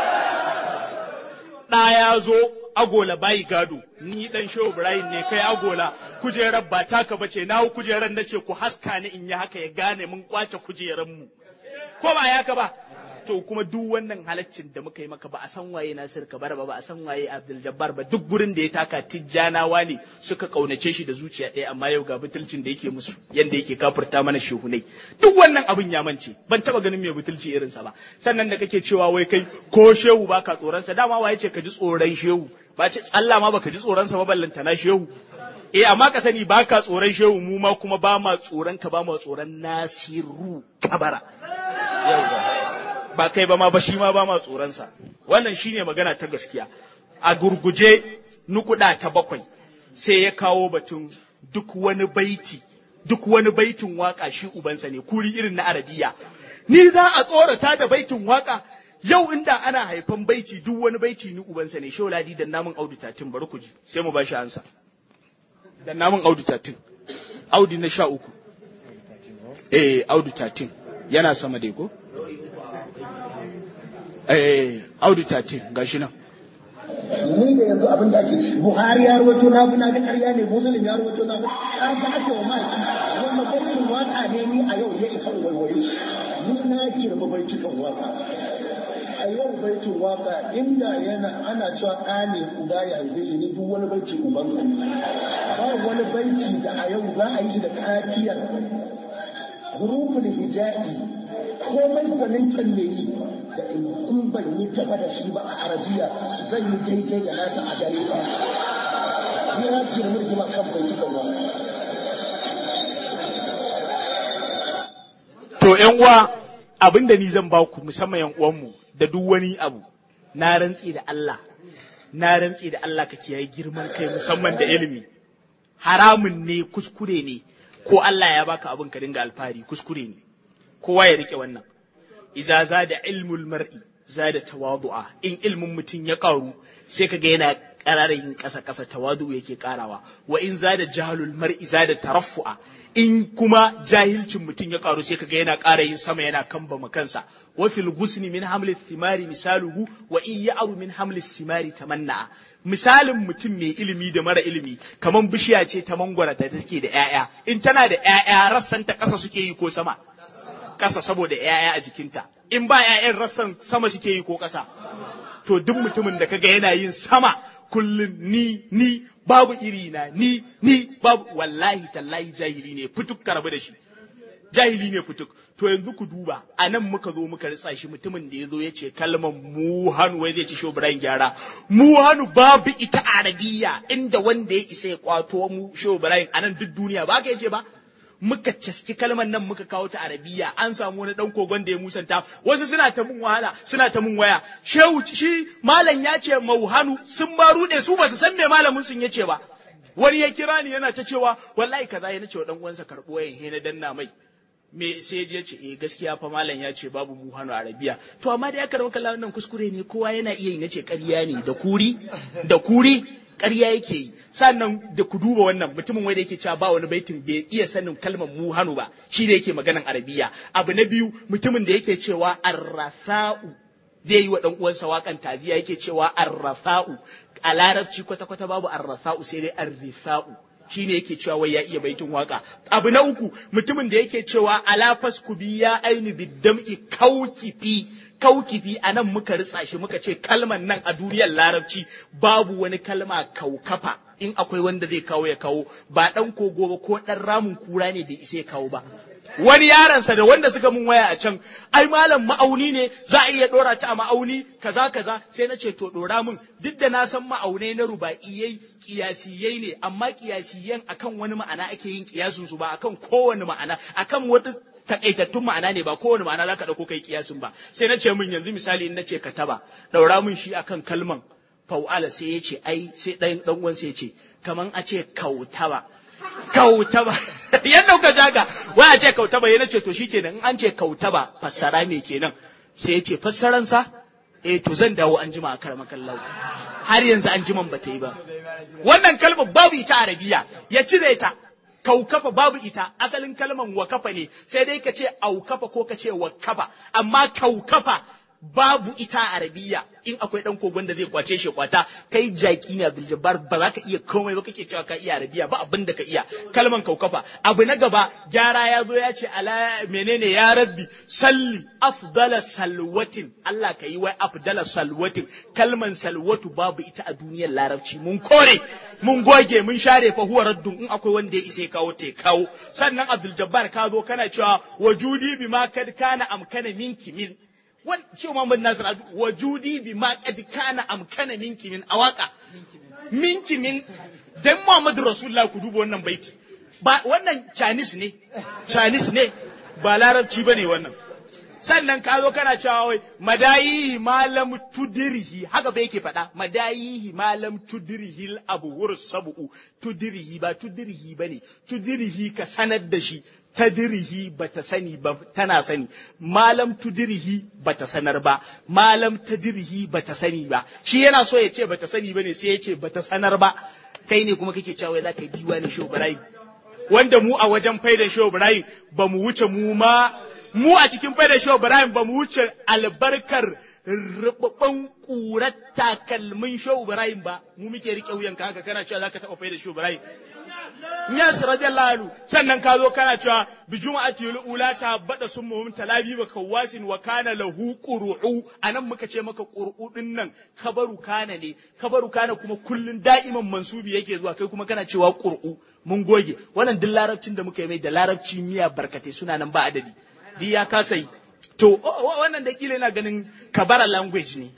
da ya zo agola bayi gado ni dan Shehu Ibrahim ne kai agola kujerar ba taka bace na hau kujeran nace ku haska ni in yi haka ya gane mun kwace kujeran mu ko ba ya ka ba to kuma duk wannan halaccin da muka yi maka ba a san waye Nasir Kabara ba ba a san waye Abdul Jabbar ba duk gurin da ya taka Tijjanawa ne suka kaunace shi da zuciya ɗaya amma yau ga butulcin da yake musu yanda yake kafirta mana shehunai duk wannan abin ya mance ban taba ganin mai butulci irin sa ba sannan da kake cewa wai kai ko shehu baka tsoron sa dama waye ce ka ji tsoron shehu ba ce Allah ma baka ji tsoron sa ba ballanta na shehu eh amma ka sani baka tsoron shehu mu ma kuma ba ma tsoron ka ba ma tsoron Nasiru Kabara yau ba kai ba ma ba shi ma ba ma tsoronsa wannan shine magana ta gaskiya a gurguje nukuda ta bakwai sai ya kawo batun duk wani baiti duk wani baitin waka shi ubansa ne kuri irin na arabiya ni za a tsorata da baitin waka yau inda ana haifan baiti duk wani baiti ni ubansa ne shauladi da namun audu tatin bari ku ji sai mu ba shi ansa da namun audu tatin audi na sha uku eh audu tatin yana sama dai ko eh Audu tatin gashi nan
ni da yanzu abin da ake Buhari ya rawaito na na ga ƙarya ne Muslim ya rawaito na har ga ake wa mai wannan baitin waka ne ni a yau ya isa waiwaye ni na kirma baitukan waka a yau baitin waka inda yana ana cewa ɗa ne uba ya haife shi ni duk wani baiti uban sa ba wani baiti da a yau za a yi shi da kafiyar huruful hija'i komai gwanin kalle yi da in ban yi taba da shi ba a arabiya zan yi daidai da nasa a dare ba ni na ji mulki ma kan bai cika ba
to ƴan uwa abinda ni zan ba ku musamman ƴan uwanmu da duk wani abu na rantsi da Allah na rantsi da Allah ka kiyaye girman kai musamman da ilimi haramun ne kuskure ne ko Allah ya baka abin ka dinga alfahari kuskure ne kowa ya rike wannan iza zada ilmul mar'i zada tawadu'a in ilmin mutum ya karu sai kaga yana ƙararin ƙasa ƙasa tawadu yake ƙarawa wa in zada jahalul mar'i zada taraffu'a in kuma jahilcin mutum ya karu sai kaga yana ƙara yin sama yana kamba kansa wa fil ghusni min hamli thimari misaluhu wa in ya'ru min hamli thimari tamanna'a misalin mutum mai ilimi da mara ilimi kaman bishiya ce ta mangwara da take da ƴaƴa in tana da ƴaƴa rassanta ƙasa suke yi ko sama ƙasa saboda ‘ya'ya a jikinta, in ba ‘ya'yan rassan sama suke yi ko ƙasa, to duk mutumin da kaga yana yin sama kullun ni ni babu iri na ni ni babu wallahi tallahi jahili ne fituk karabu da shi jahili ne fituk to yanzu ku duba anan muka zo muka ritsa shi mutumin da yazo yace kalmar muhanu wai zai ci sho Ibrahim gyara muhanu babu ita arabiya inda wanda ya isa ya kwato mu sho Ibrahim anan duk duniya ba ka yace ba muka caski kalmar nan muka kawo ta arabiya an samu wani dan kogon da ya musanta wasu suna ta mun wahala suna ta mun waya shehu shi malam ya ce mauhanu sun ma rude su ba su san me malamin sun yace ba wani ya kira ni yana ta cewa wallahi kaza ya nace wa dan uwansa karbo yayin he na danna mai me sai ya ce eh gaskiya fa malam ya ce babu muhanu arabiya to amma da ya karɓi kallon nan kuskure ne kowa yana iya yi nace ƙarya ne da kuri da kuri ƙarya yake yi sannan da ku duba wannan mutumin wanda yake cewa ba wani baitin bai iya sanin kalmar muhanu ba shi da yake maganan arabiya abu na biyu mutumin da yake cewa arrafa'u zai yi wa dan uwansa wakan taziya yake cewa arrafa'u a larabci kwata kwata babu arrafa'u sai dai arrifa'u shine yake cewa wai ya iya baitin waka abu na uku mutumin da yake cewa ala faskubi ya ainu biddam'i kaukifi kaukifi anan muka ritsa shi muka ce kalman nan a duniyar larabci babu wani kalma kaukafa in akwai wanda zai kawo ya kawo ba dan kogo ba ko dan ramin kura ne bai isa ya kawo ba wani yaransa da wanda suka mun waya a can ai malam ma'auni ne za a iya dora ta a ma'auni kaza kaza sai na ce to dora mun duk da na san ma'aunai na ruba'iyai kiyasiyai ne amma kiyasiyan akan wani ma'ana ake yin kiyasun su ba akan kowane ma'ana akan wata takaitattun ma'ana ne ba kowane ma'ana zaka dauko kai kiyasin ba sai na ce min yanzu misali in nace kataba daura mun shi akan kalman fa'ala sai ya ce ai sai dan dan uwan sai ya ce kaman a ce kautaba kautaba yadda kuka jaga wai a ce kautaba yana ce to shikenan in an ce kautaba fassara me kenan sai ya ce fassaran sa eh to zan dawo an jima a karama kallahu har yanzu an jiman bata yi ba wannan kalmar babu ita arabiya ya cire ta kaukafa babu ita asalin kalmar wakafa ne sai dai ka ce aukafa ko ka ce wakafa amma kaukafa babu ita a arabiya in akwai dan kogon da zai kwace shi kwata kai jaki ne Abdul Jabbar ba za ka iya komai ba kake cewa ka iya arabiya ba abin da ka iya kalman kaukafa abu na gaba gyara ya zo ya ce ala menene ya rabbi salli afdala salwatin Allah ka yi wai afdala salwatin kalman salwatu babu ita a duniyar larabci mun kore mun goge mun share fa huwa raddun in akwai wanda ya isa kawo te kawo sannan Abdul Jabbar ka zo kana cewa wajudi bima kad kana amkana minki min wani ce Muhammad Nasir Adu wajudi bi ma qad kana amkana minki min awaka minki min dan Muhammad Rasulullah ku duba wannan baiti ba wannan Chinese ne Chinese ne ba larabci bane wannan sannan ka zo kana cewa wai madayihi malam tudirihi haka ba yake faɗa madayihi malam tudirihi abu wurus sabu tudirihi ba tudirihi bane tudirihi ka sanar da shi tadirihi bata sani ba tana sani malam tudirihi bata sanar ba malam tadirihi bata sani ba shi yana so ya ce bata sani bane sai ya ce bata sanar ba kai ne kuma kake cewa za ka yi diwanin Shehu Ibrahim wanda mu a wajen faidan Shehu Ibrahim ba mu wuce mu ma mu a cikin faidan Shehu Ibrahim ba mu wuce albarkar rubabban kurar takalmin Shehu Ibrahim ba mu muke rike wuyanka haka kana cewa zaka taba faidan Shehu Ibrahim Yas radiyallahu anhu sannan ka zo kana cewa bi juma'ati ula ta bada summuhum talabi wa kawasin wa kana lahu qur'u anan muka ce maka qur'u din nan kabaru kana ne kabaru kana kuma kullun da'iman mansubi yake zuwa kai kuma kana cewa qur'u mun goge wannan duk larabcin da muka yi mai da larabci miya barkate suna nan ba adadi di ya kasa yi to wannan da kila yana ganin kabara language ne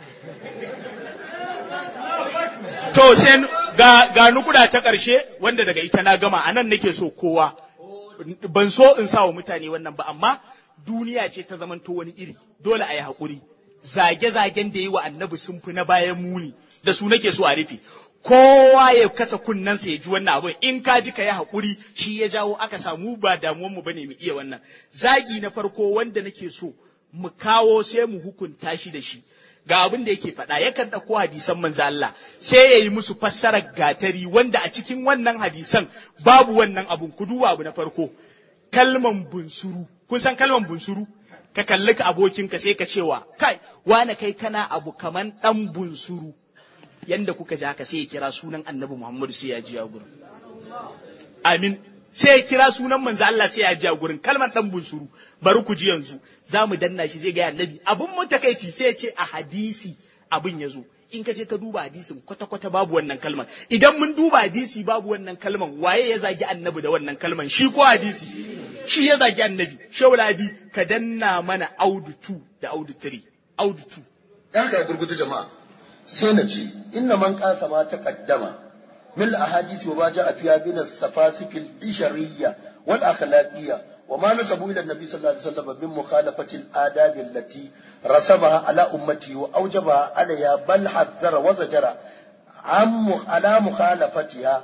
to sai ga ga nukuda ta ƙarshe wanda daga ita na gama anan nake so kowa ban so in sa wa mutane wannan ba amma duniya ce ta zamanto wani iri dole a yi haƙuri zage-zagen da yi wa annabi sun fi na bayan muni da su nake so a rufe kowa ya kasa kunnensa ya ji wannan abin in ka ji ka yi haƙuri shi ya jawo aka samu ba damuwanmu ba ne mu iya wannan zagi na farko wanda nake so mu kawo sai mu hukunta shi da shi ga abin da yake faɗa yakan ɗauko hadisan manzo Allah sai ya yi musu fassarar gatari wanda a cikin wannan hadisan babu wannan abun ku duba abu na farko kalman bunsuru kun san kalman bunsuru ka kalli ka abokinka sai ka cewa kai wane kai kana abu kaman dan bunsuru yanda kuka ji haka sai ya kira sunan annabi Muhammadu sai ya ji a gurin amin sai ya kira sunan manzo Allah sai ya ji a gurin kalmar dan bunsuru bari ku ji yanzu za mu danna shi zai ga annabi abun mutakaici sai ya ce a hadisi abin ya zo in ka je ka duba hadisin kwata-kwata babu wannan kalman idan mun duba hadisi babu wannan kalman waye ya zagi annabi da wannan kalman shi ko hadisi shi ya zagi annabi shauladi ka danna mana audu two da audu three audu two
dan ka gurgutu jama'a sai na ce inna man qasa ma taqaddama min ahadisi wa baja afiya bin as-safasifil ishariyya wal akhlaqiyya wa ma nasabu ila an-nabi sallallahu alaihi wasallam min mukhalafati al-adab allati رسمها على أمتي وأوجبها عليها بل حذر وزجر عن على مخالفتها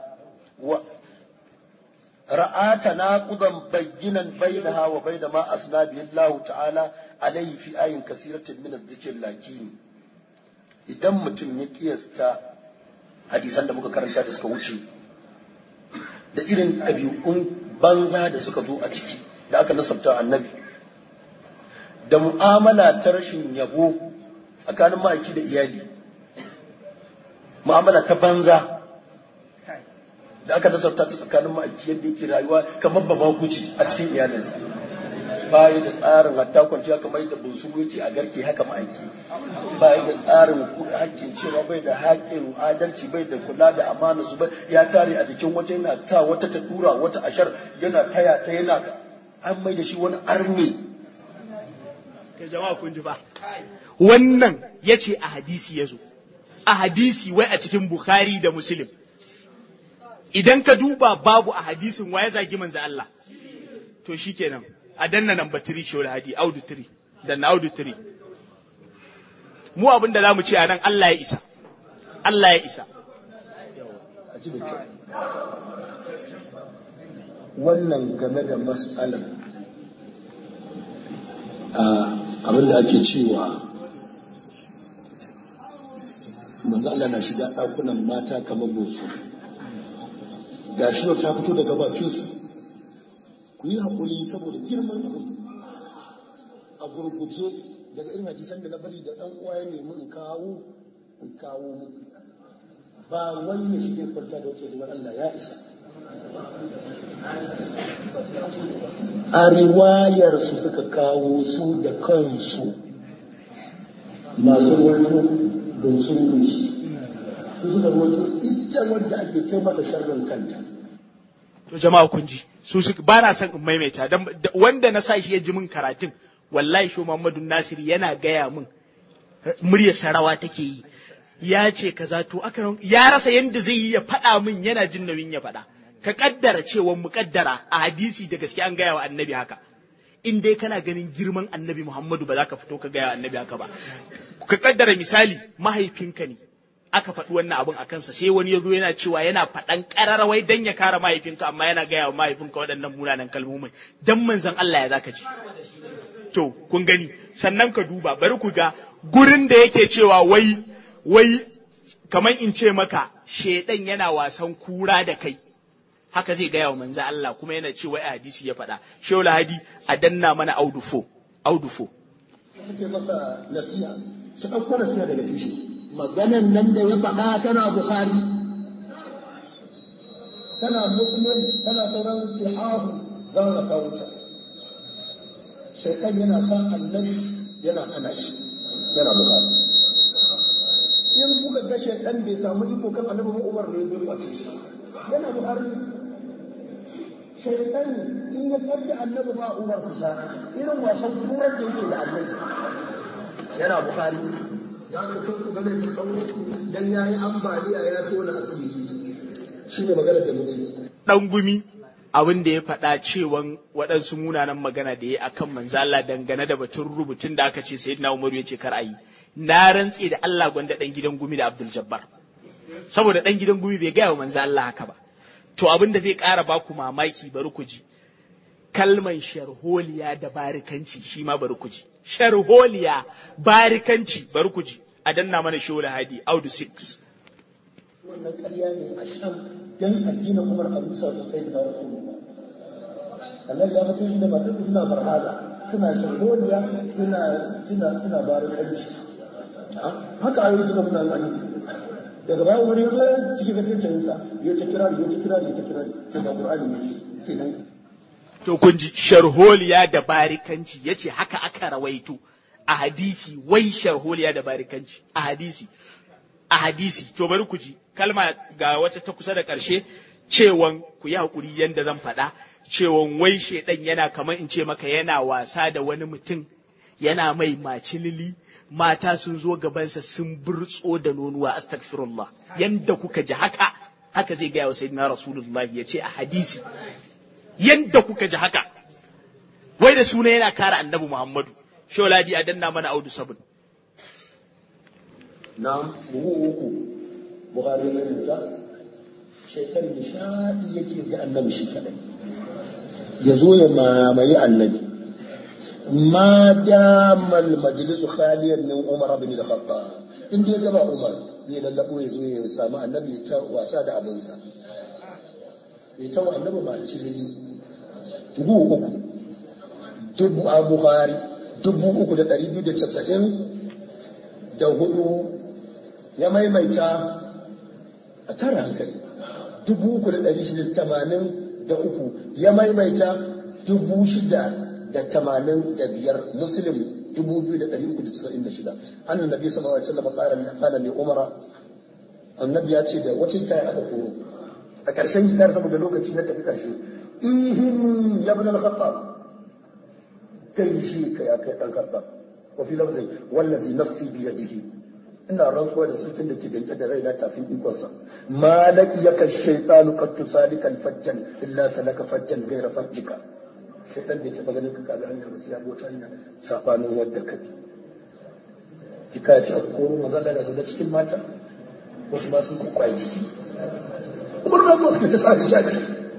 ورأى تناقضا بينا بينها وبين ما أثنى به الله تعالى عليه في آية كثيرة من الذكر لكن idan mutum ya kiyasta hadisan da muka karanta da suka wuce da irin ɗabi'un banza da suka zo a ciki da aka nasabta annabi da mu'amala ta rashin yabo tsakanin ma'aiki da iyali mu'amala ta banza da aka nasarta ta tsakanin ma'aiki yadda yake rayuwa kamar ba maguci a cikin iyalinsa bayi da tsarin hatta kwanciya kamar yadda bunsu yake a garke haka ma'aiki bayi da tsarin hakkin cewa bai da haƙƙin adalci bai da kula da amana su ya tare a jikin wata yana ta wata ta dura wata ashar yana taya ta yana an mai da shi wani arni
kai jama'a kun ji ba wannan yace a hadisi yazo a hadisi wai a cikin Bukhari da Muslim idan ka duba babu a hadisin wa ya zagi manzo Allah to shikenan a danna number three shawar hadi audu three danna audu three mu abinda zamu ce a nan Allah ya isa Allah ya isa
wannan game da mas'alar abin da ake cewa manzo Allah na shiga ɗakunan mata kamar bosu ga shi ta fito daga bakin su ku yi haƙuri saboda girman abu a gurguje daga irin hadisan da na bari da ɗan uwa ya nemi in kawo in kawo mu ba wani ya shige kwanta da wace da Allah ya isa a riwayar su suka kawo su da kansu masu ruwaito don sun gushi su suka ruwaito ita wadda ake ce masa sharrin kanta
to jama'a kun ji su suka ba na son in maimaita dan wanda na sa shi ya ji min karatun wallahi sho Muhammadu Nasir yana gaya min muryar sarawa take yi ya ce kaza to aka ya rasa yanda zai yi ya faɗa min yana jin nauyin ya faɗa ka kaddara cewa muƙaddara a hadisi da gaske an gaya wa annabi haka in dai kana ganin girman annabi Muhammadu ba za ka fito ka gaya wa annabi haka ba ka kaddara misali mahaifinka ne aka faɗi wannan abin a kansa sai wani ya zo yana cewa yana faɗan ƙararrawai dan ya kare mahaifinka amma yana gaya wa mahaifinka waɗannan munanan kalmomin dan manzon Allah ya zaka ji to kun gani sannan ka duba bari ku ga gurin da yake cewa wai wai kamar in ce maka shedan yana wasan kura da kai haka zai gaya wa manzo Allah kuma yana cewa a hadisi ya faɗa shehu lahadi a danna mana audufo audufo
suke masa nasiha su ɗauko nasiha daga tushe maganan nan da ya faɗa tana Bukhari tana Muslim tana sauran sahihu za ka kawo ta shaytan yana sa annabi yana hana shi yana Bukhari in kuka ga shaytan bai samu iko kan annabi Umar ne zai kwace shi yana Bukhari shaitan in ya tsarki annabi ba Umar kusa irin wasan turar da yake da annabi yana Bukhari ya ka so ku ga mai tsawo dan yayi ambaliya ya tona asiri shine magana da muke
dan gumi abin da ya faɗa cewan waɗansu munanan magana da ya akan manzo Allah dangane da batun rubutun da aka ce sayyidina Umaru ya ce kar ayi na rantse da Allah gwanda dan gidan gumi da Abdul Jabbar saboda dan gidan gumi bai ga wa manzo Allah haka ba to abin da zai ƙara ba ku mamaki bari ku ji kalman sharholiya da barikanci shi ma bari ku ji sharholiya barikanci bari ku ji a danna mana shola hadi audu six
wannan ƙarya ne a shan dan addinin Umar Abu Sa'id sai da Rasulullah Allah ya mutu shi da matan suna farhaza suna sharholiya suna suna suna barikanci haka ayoyi suka nuna mani daga bayan wani yazo cikin gatin sa ya ta kira ya ta kira ya ta kira to da Qur'ani yake kenan
to kun ji sharholiya da barikanci yace haka aka rawaito a hadisi wai sharholiya da barikanci a hadisi a hadisi to bari ku ji kalma ga wacce ta kusa da ƙarshe cewan ku yi hakuri yanda zan faɗa cewan wai shedan yana kamar in ce maka yana wasa da wani mutum yana mai macilili mata sun zo gabansa sun burtso da nonuwa astaghfirullah yanda kuka ji haka haka zai gaya wa sayyidina rasulullah ya ce a hadisi yanda kuka ji haka wai da suna yana kare annabi muhammadu shauladi a danna mana audu sabun
na buhu uku buhari na rinta shekar nishadi yake ga annabi shi kadai ya zo ya mamaye annabi ma damal majlisu khaliyan min umar bin al-khattab in dai gaba umar zai lallabo ya zo ya samu annabi ta wasa da abinsa ya ta wa annabi ba ci ne dubu uku dubu a bukhari dubu uku da ɗari biyu da casa'in da hudu ya maimaita a tara hankali dubu uku da ɗari shida da tamanin da uku ya maimaita dubu shida da tamanin da biyar muslim dubu biyu da ɗari uku da casa'in da shida annan nabi sallallahu alaihi wasallam ƙara kana ne umara annabi ya ce da wacce kai aka koro a ƙarshen hikayar saboda lokaci na tafi ƙarshe ihin ya bin al-khattab kai shi kai akai dan khattab wa fi lafzi wallazi nafsi bi yadihi ina rantsuwa da sarkin da ke danke da raina tafin ikonsa malaki yaka shaytanu qad tusalika fajjan illa salaka fajjan ghayra fajjika shaytan da ke ganin ka kaga hanyar sai ya bota hanya sabanin wadda kake kika ce ko mazalla da daga cikin mata wasu ma sun kwaye ciki umar da wasu ta sa hijabi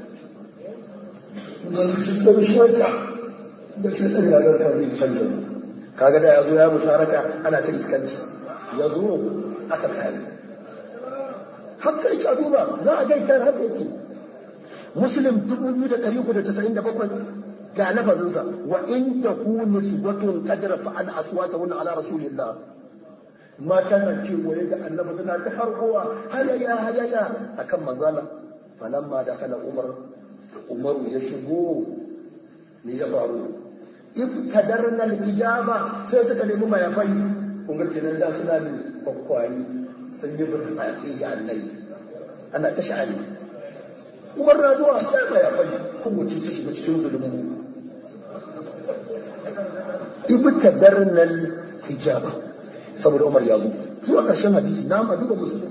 dan cikin shayta da shaytan ya ga zai canza kaga da yazo ya musharaka ana ta iskanci ya zo aka kare haka yake a duba za a gaita haka yake muslim dubu biyu da ɗari uku da casa'in da bakwai ga lafazinsa wa in ta kuni subatun kadira fa'al aswata wani ala rasulillah mata na ce waye ga annabi suna ta harkowa hayaya hayaya akan manzala falamma da kala umar umaru ya shigo ne ya faru ibtadarna al-ijaba sai suka nemi mayafai kunga kenan da suna ne kwakwayi sun yi bin tsatsi ga annabi ana ta sha'ani umar na zuwa sai ba ya fadi kuma ci ta shiga cikin zulumi ibta darnal hijaba saboda umar ya zo zuwa karshen hadisi na ma duba musulmi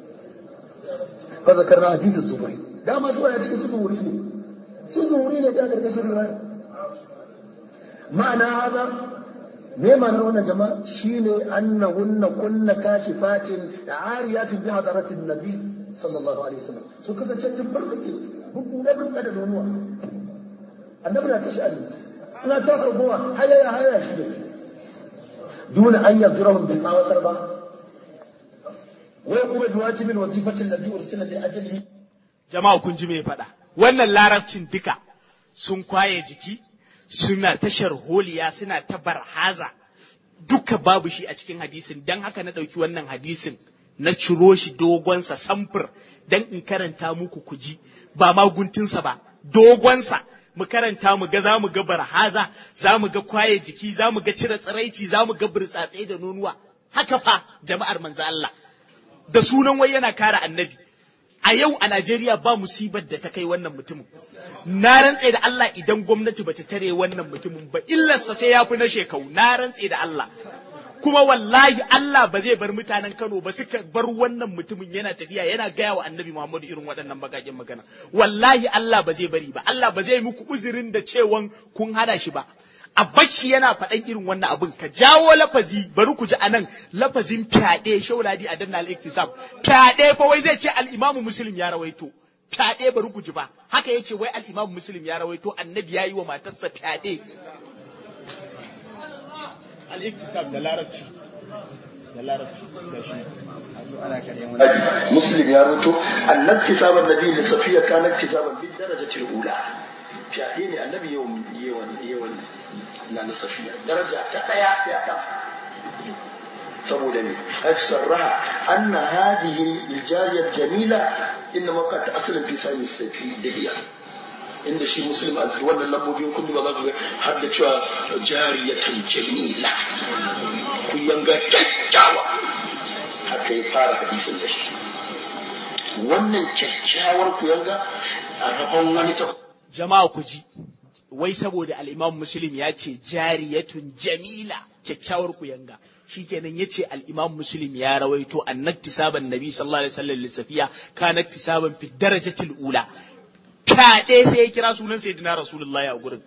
ka zakarna hadisin zuhri dama zuwa ya cikin zuhri ne su zuhri ne da karkashin riwaya ma'ana hada me ma'anar wannan jama'a shine annahunna kunna kashifatin ariyatin bi hadaratin nabi sallallahu alaihi wasallam su kasance cikin barsuke bugu da bin da nonuwa annabi na tashi ali ina ta fargowa hayaya hayaya shi da su duna an yazurahum bil awatar ba wai kuma biwajibin wazifatin ladhi ursila li ajli
jama'a kun ji me faɗa wannan larabcin duka sun kwaye jiki suna tashar holiya suna ta barhaza duka babu shi a cikin hadisin dan haka na ɗauki wannan hadisin na ciro shi dogonsa samfur dan in karanta muku kuji ba ma guntunsa ba dogonsa mu karanta mu ga za mu ga barhaza za mu ga kwaye jiki za mu ga cire tsiraici za mu ga burtsatse da nonuwa haka fa jama'ar manzo Allah da sunan wai yana kare annabi a yau a Najeriya ba musibar da ta kai wannan mutumin. Na rantse da Allah idan gwamnati bata tare wannan mutumin ba illarsa sai ya fi na shekau. Na rantse da Allah. Kuma wallahi Allah ba zai bar mutanen Kano ba suka bar wannan mutumin yana tafiya yana gaya wa Annabi Muhammadu irin waɗannan bagagen magana. Wallahi Allah ba zai bari ba. Allah ba zai muku uzurin da cewan kun hada shi ba. A bacci yana faɗan irin wannan abin ka jawo lafazi bari ku ji anan lafazin fyaɗe shauladi a danna al-iktisab fyaɗe fa wai zai ce al-imamu muslim ya rawaito fyaɗe bari ku ji ba haka yace wai al-imamu muslim ya rawaito annabi yayi wa matarsa fyaɗe al-iktisab da larabci da larabci da shi
muslim ya rawaito al-iktisab annabi li safiya kana iktisaban bi darajati al-ula fyaɗe ne annabi yawan yawan yawan na safiya daraja ta daya fyaɗa saboda ne asarraha anna hadhihi al-jariyah jamila inma qad aslan fi sami safi dahiya
inda shi musulmi a wannan lambobin kun ba za ku ga har da cewa jariyatan jamila ku yanga kyakkyawa haka ya fara hadisin da shi wannan kyakkyawar ku yanga a rabon wani ta
jama'a ku ji wai saboda al-Imam Muslim ya ce jariyatun jamila kyakkyawar ku yanga shikenan yace al-Imam Muslim ya rawaito annaktisaban nabi sallallahu alaihi wasallam lissafiya kanaktisaban fi darajatil ula kaɗe sai ya kira sunan sayyidina rasulullahi a gurin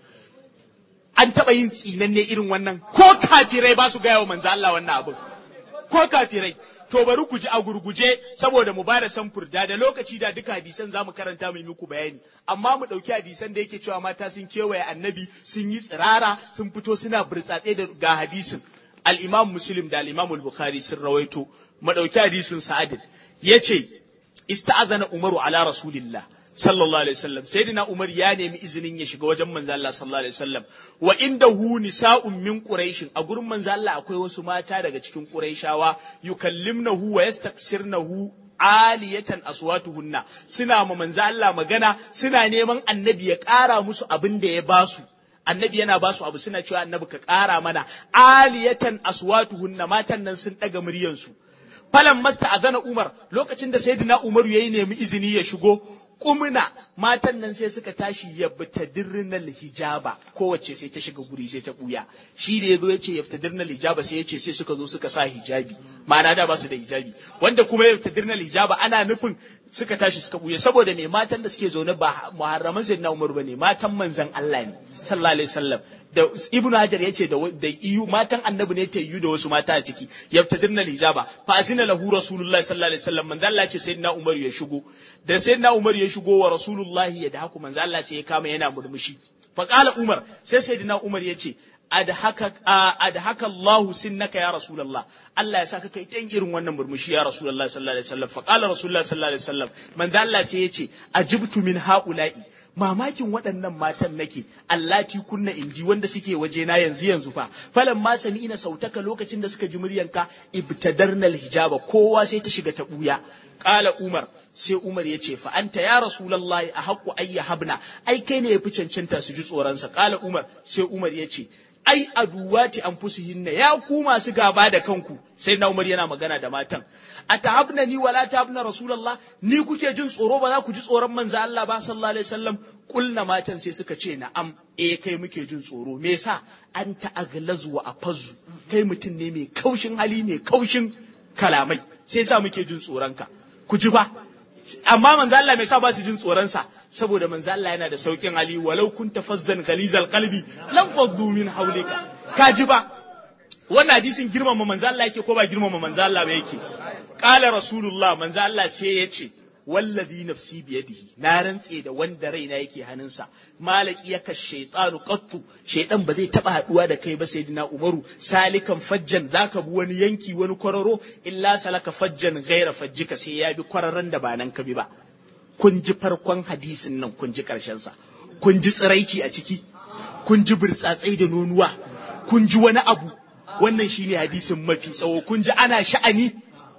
an taɓa yin tsinanne irin wannan ko kafirai ba su gaya wa manzo Allah wannan abin ko kafirai to bari ku ji a gurguje saboda mu bada samfur da da lokaci da duka hadisan zamu karanta mu muku bayani amma mu dauki hadisan da yake cewa mata sun kewaye annabi sun yi tsirara sun fito suna burtsatse da ga hadisin al-Imam Muslim da al-Imam al-Bukhari sun rawaito mu dauki hadisin Sa'ad yace ista'adana Umaru ala Rasulillah sallallahu alaihi wasallam sayyidina Umar ya nemi izinin ya shiga wajen manzo Allah sallallahu alaihi wasallam wa indahu nisa'un min quraish a gurin manzo Allah akwai wasu mata daga cikin quraishawa yukallimnahu wa yastaksirnahu aliyatan aswatuhunna suna ma manzo Allah magana suna neman annabi ya ƙara musu abin da ya basu annabi yana basu abu suna cewa annabi ka ƙara mana aliyatan aswatuhunna matan nan sun daga muryansu falan masta azana Umar lokacin da sayyidina Umaru yayi nemi izini ya shigo kumuna matan nan sai suka tashi yabtadirnal hijaba kowace sai ta shiga guri sai ta buya shi da yazo yace yabtadirnal hijaba sai yace sai suka zo suka sa hijabi ma'ana da ba su da hijabi wanda kuma yabtadirnal hijaba ana nufin suka tashi suka buya saboda me matan da suke zaune ba muharraman sayyidina Umar bane matan manzon Allah ne sallallahu alaihi wasallam da Ibn Hajar yace da da iyu matan annabi ne ta iyu da wasu mata a ciki yabtadirnal hijaba fa azina lahu rasulullahi sallallahu alaihi wasallam manzo Allah ce sayyidina Umar ya shigo da sayyidina Umar ya shigo wa rasulullahi ya da haku manzo Allah sai ya kama yana murmushi fa qala Umar sai sayyidina Umar yace adhaka adhaka Allahu sinnaka ya rasulullah Allah ya saka kai tan irin wannan murmushi ya rasulullah sallallahu alaihi wasallam fa qala rasulullah sallallahu alaihi wasallam manzo Allah sai yace ajibtu min haula'i mamakin waɗannan matan nake allati kunna inji wanda suke waje na yanzu yanzu fa falan ma sami ina sautaka lokacin da suka ji muryanka ibtadarnal hijaba kowa sai ta shiga ta buya qala Umar sai Umar ya ce fa anta ya rasulullahi a haqqu ayya habna ai kai ne yafi cancanta su ji tsoron sa qala Umar sai Umar ya ce ai aduwati anfusihinna ya ku masu gaba da kanku sai na Umar yana magana da matan atahabna ni wala tahabna rasulullah ni kuke jin tsoro ba za ku ji tsoron manzo Allah ba sallallahu alaihi wasallam kulna matan sai suka ce na'am eh kai muke jin tsoro me yasa anta aglazu wa afazu kai mutum ne mai kaushin hali mai kaushin kalamai sai yasa muke jin tsoron ka ku ji ba amma manzo Allah mai sa ba su jin tsoron sa saboda manzo Allah yana da saukin hali walau kunta fazzan ghalizal qalbi lam faddu min hawlika ka ji ba wannan hadisin girmama manzo Allah yake ko ba girmama manzo Allah ba yake qala rasulullah manzo Allah sai ya ce wallazi nafsi biyadihi na rantse da wanda raina yake hannunsa malaki yaka shaytanu qattu shaytan ba zai taba haduwa da kai ba sayyidina Umaru salikan fajjan zaka bi wani yanki wani kwararo illa salaka fajjan ghaira fajjika sai ya bi kwararan da ba nan ka bi ba kun ji farkon hadisin nan kun ji karshen sa kun ji tsiraici a ciki kun ji burtsatsai da nonuwa kun ji wani abu wannan shine hadisin mafi tsawo kun ji ana sha'ani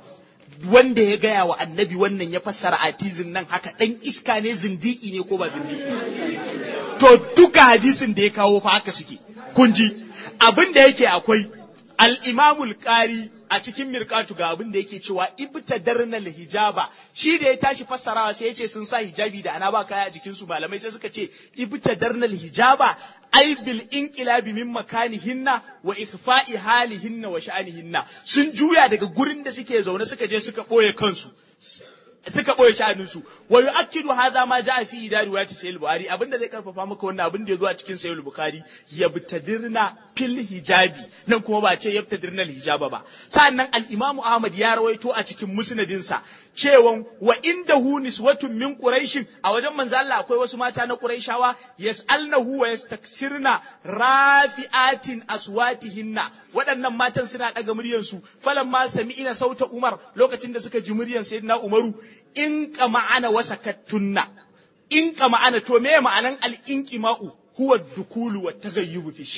wanda ya gaya wa annabi wannan ya fassara atizin nan haka dan iska ne zindiki ne ko ba zindiki to duka hadisin da ya kawo fa haka suke kun ji abin da yake akwai al-imamul qari a cikin mirqatu ga abin da yake cewa ibtadarnal hijaba shi da ya tashi fassarawa sai ya ce sun sa hijabi da ana ba kaya a jikin su malamai sai suka ce ibtadarnal hijaba ai bil inqilabi min makanihinna wa ikfa'i halihinna wa sha'anihinna sun juya daga gurin da suke zaune suka je suka boye kansu suka boye sha'aninsu wa yu'akkidu hadha ma ja'a fi idari wa sahih bukhari abinda zai karfafa maka wannan abin da yazo a cikin sahih bukhari yabtadirna fil hijabi nan kuma ba ce yabtadirna al hijaba ba sannan al imamu ahmad ya rawaito a cikin musnadin sa cewan wa indahu niswatun min quraish a wajen manzo Allah akwai wasu mata na quraishawa yas'alnahu wa yastaksirna rafi'atin aswatihinna waɗannan matan suna ɗaga muryansu falan ma sami'ina sauta Umar lokacin da suka ji muryan sayyidina Umaru in ka ma'ana wasakattunna in ka ma'ana to me ma'anan al-inqima'u huwa dukulu wa taghayyubu fi shay'i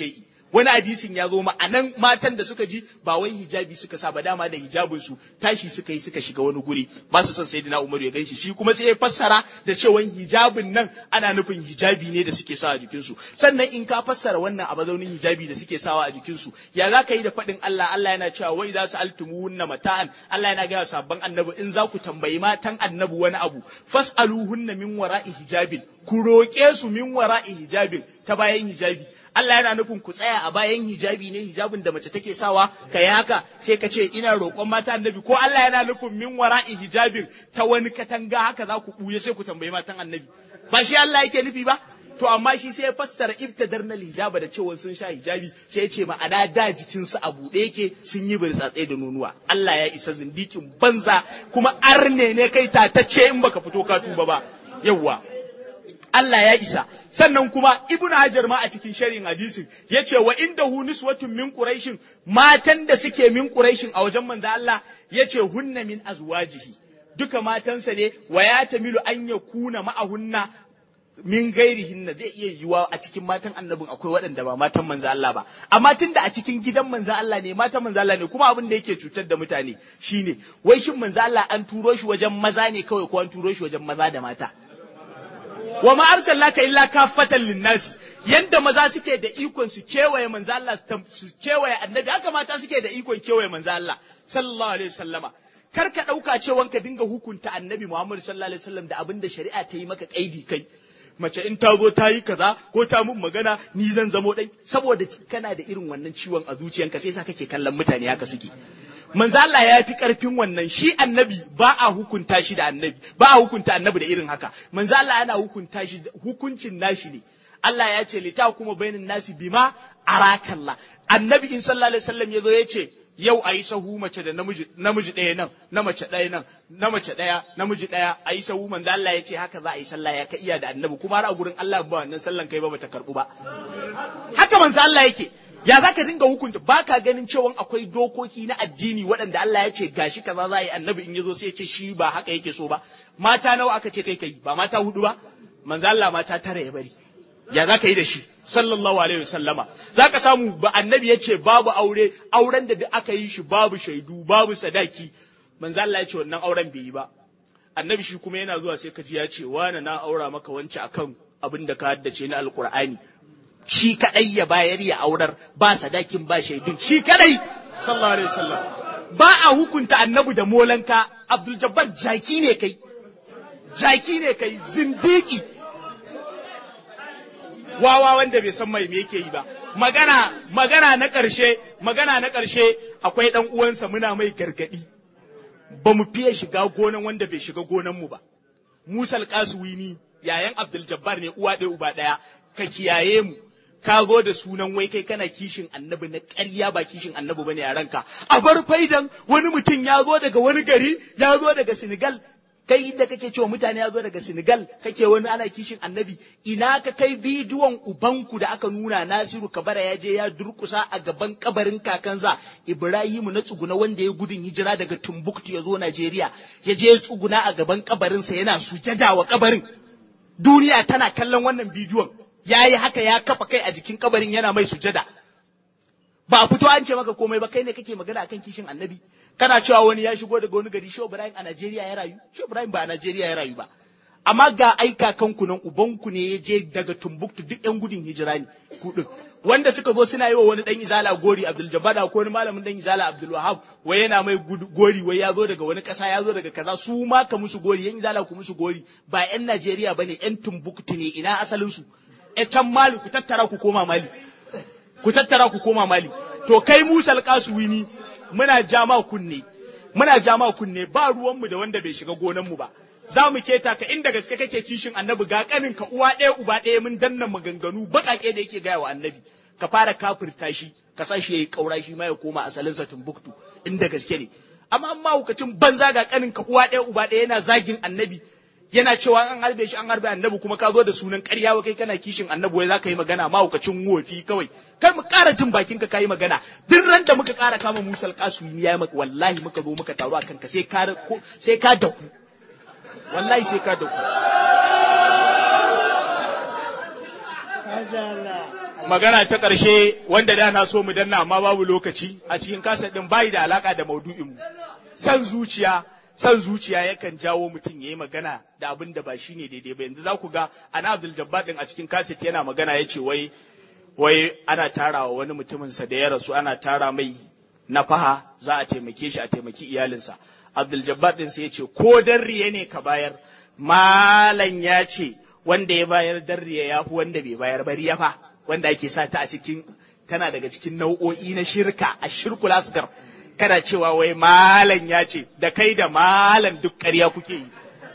wani hadisin ya zo ma'anan matan da suka ji ba wai hijabi suka sa ba, dama da hijabin su tashi suka yi suka shiga wani guri ba su son sayyidina Umaru ya ganshi, shi kuma sai ya fassara da cewa hijabin nan ana nufin hijabi ne da suke sawa a jikin su. Sannan in ka fassara wannan a mazaunin hijabi da suke sawa a jikin su, ya za ka yi da faɗin Allah? Allah yana cewa wai za su altumuhunna mata'an, Allah yana gaya sabban annabi in za ku tambayi matan annabi wani abu fas'aluhunna min wara'i hijabin, ku roƙe su min wara'i hijabin, ta bayan hijabi. Allah yana nufin ku tsaya a bayan hijabi ne, hijabin da mace take sawa ka yi haka sai ka ce ina roƙon mata annabi, ko Allah yana nufin min wara'i hijabin ta wani katanga haka za ku ɓuye sai ku tambayi matan annabi? Ba shi Allah yake nufi ba? To amma shi sai ya fassara ibtadarna hijaba da cewa sun sha hijabi, sai ya ce ma'ana da jikinsu a buɗe yake sun yi burtsatsai da nonuwa. Allah ya isa zindikin banza, kuma arne ne kai tatacce in baka fito ka tuba ba. Yawwa. Allah ya isa. Sannan kuma Ibn Hajar ma a cikin sharhin hadisin ya ce wa inda hu niswatun min quraishin, matan da suke min quraishin a wajen manzo Allah ya ce hunna min azwajihi, duka matansa ne, wa ya tamilu an yakuna ma'ahunna min gairihinna, zai iya yiwa a cikin matan annabin akwai waɗanda ba matan manzo Allah ba, amma tunda a cikin gidan manzo Allah ne, matan manzo Allah ne, kuma abin da yake cutar da mutane shine wai shin manzo Allah an turo shi wajen maza ne kawai ko an turo shi wajen maza da mata? Wa ma arsalnaka illa kafatan linnasi, yanda maza suke da ikon su kewaye manzo Allah su kewaye annabi, haka mata suke da ikon kewaye manzo Allah sallallahu alaihi wasallama. Kar ka dauka cewa ka dinga hukunta annabi Muhammad sallallahu alaihi wasallam da abin da shari'a ta yi maka kaidi kai. Mace in ta zo ta yi kaza ko ta mun magana ni zan zamo dai, saboda kana da irin wannan ciwon a zuciyanka sai sa kake kallon mutane haka suke. Manzo Allah ya fi karfin wannan, shi annabi ba a hukunta shi da annabi, ba a hukunta annabi da irin haka. Manzo Allah yana hukunta shi, hukuncin nashi ne. Allah ya ce lita kuma bainin nasi bima arakalla. Annabi in sallallahu alaihi wasallam yazo ya ce yau ayi sahu mace da namiji, namiji ɗaya nan, na mace ɗaya nan, na mace ɗaya, namiji ɗaya, ayi sahu. Manzo Allah ya ce haka za a yi sallah, ya ka iya da annabi, kuma har a gurin Allah ba wannan sallan kai ba bata karbu ba. Haka manzo Allah yake. Ya za ka dinga hukunta, ba ka ganin cewa akwai dokoki na addini waɗanda Allah ya ce gashi kaza za a yi, annabi in yazo sai ya ce shi ba haka yake so ba. Mata nawa aka ce kai kai, ba mata hudu ba? Manzo Allah mata tara ya bari. Ya za ka yi da shi sallallahu alaihi wasallama? Za ka samu ba annabi ya ce babu aure, auren da duk aka yi shi babu shaidu, babu sadaki. Manzo Allah ya ce wannan auren bai yi ba. Annabi shi kuma yana zuwa sai ka ji ya ce wani na aura maka wance akan abin da ka haddace na alqur'ani. Shi kadai ya bayar ya aurar, ba sadakin ba shaidun, shi kadai sallallahu alaihi wasallam. Ba a hukunta annabi da molanka. Abdul Jabbar jaki ne kai, jaki ne kai, zindiki, wawa wanda bai san mai me yake yi ba. Magana magana na ƙarshe, magana na ƙarshe, akwai ɗan uwansa muna mai gargadi, ba mu fiye shiga gonan wanda bai shiga gonan mu ba. Musa al-Qaswini yayan Abdul Jabbar ne, uwa ɗaya uba ɗaya, ka kiyaye mu. Ka zo da sunan wai kai kana kishin annabi, na ƙarya ba kishin annabi bane a ranka. A bar faidan wani mutum ya zo daga wani gari, ya zo daga Senegal, kai da kake cewa mutane ya zo daga Senegal, kake wani ana kishin annabi. Ina ka kai bidiyon ubanku da aka nuna Nasiru Kabara ya je ya durkusa a gaban kabarin kakansa Ibrahimu na tsuguna, wanda ya gudun hijira daga Timbuktu ya zo Najeriya, ya je ya tsuguna a gaban kabarinsa yana sujada wa kabarin. Duniya tana kallon wannan bidiyon. Ya yi haka, ya kafa kai a jikin kabarin yana mai sujada. Ba a fito an ce maka komai ba, kai ne kake magana akan kishin annabi. Kana cewa wani ya shigo daga wani gari, Shehu Ibrahim a Najeriya ya rayu. Shehu Ibrahim ba a Najeriya ya rayu ba. Amma ga aika kanku nan, ubanku ne ya je daga Timbuktu, duk yan gudun hijira ne kuɗin. Wanda suka zo suna yi wa wani dan izala gori, Abdul Jabbar ko wani malamin dan izala Abdul Wahab, wai yana mai gori, wai ya zo daga wani ƙasa, ya zo daga kaza. Su ma ka musu gori, yan izala ku musu gori. Ba yan Najeriya bane, yan Timbuktu ne. Ina asalin su? E can Mali, ku tattara ku koma Mali, ku tattara ku koma Mali. To kai Musa al-Qaswini, muna jama kunne, muna jama kunne, ba ruwanmu da wanda bai shiga gonanmu ba. Za mu keta ka inda gaske kake kishin annabi, ga kanin ka uwa ɗaya uba ɗaya, mun danna maganganu baƙaƙe da yake gaya wa annabi. Ka fara kafirta shi, ka sa shi yayi kaura, shi ma ya koma asalinsa Timbuktu inda gaske ne. Amma amma hukacin banza, ga kanin ka uwa ɗaya uba ɗaya yana zagin annabi, yana cewa an harbe shi, an harbe annabi, kuma ka zo da sunan ƙarya wa kai kana kishin annabi, wai za ka yi magana mahaukacin wofi kawai. Kar mu ƙara jin bakin ka yi magana. Duk ran da muka ƙara kama Musa al-Qaswini ya maka, wallahi muka zo muka taru a kanka, sai ka sai ka daku, wallahi sai ka daku. magana ta ƙarshe wanda da na so mu danna amma babu lokaci a cikin kaset din bai da alaka da maudu'in mu. San zuciya, san zuciya yakan jawo mutum yayi magana da abin da ba shine daidai ba. Yanzu za ku ga Ana Abdul Jabbar din a cikin kaset yana magana yace wai wai ana tarawa wani mutumin sa da ya rasu ana tara mai nafaha za a taimake shi a taimaki iyalinsa. Abdul Jabbar din sai yace ko dan riya ne ka bayar, malan ya ce wanda ya bayar dan riya ya fi wanda bai bayar ba riya fa, wanda ake sa ta a cikin tana daga cikin nau'o'i na shirka, a shirkul asgar. Kana cewa wai malan ya ce, da kai da malan duk ƙarya kuke yi,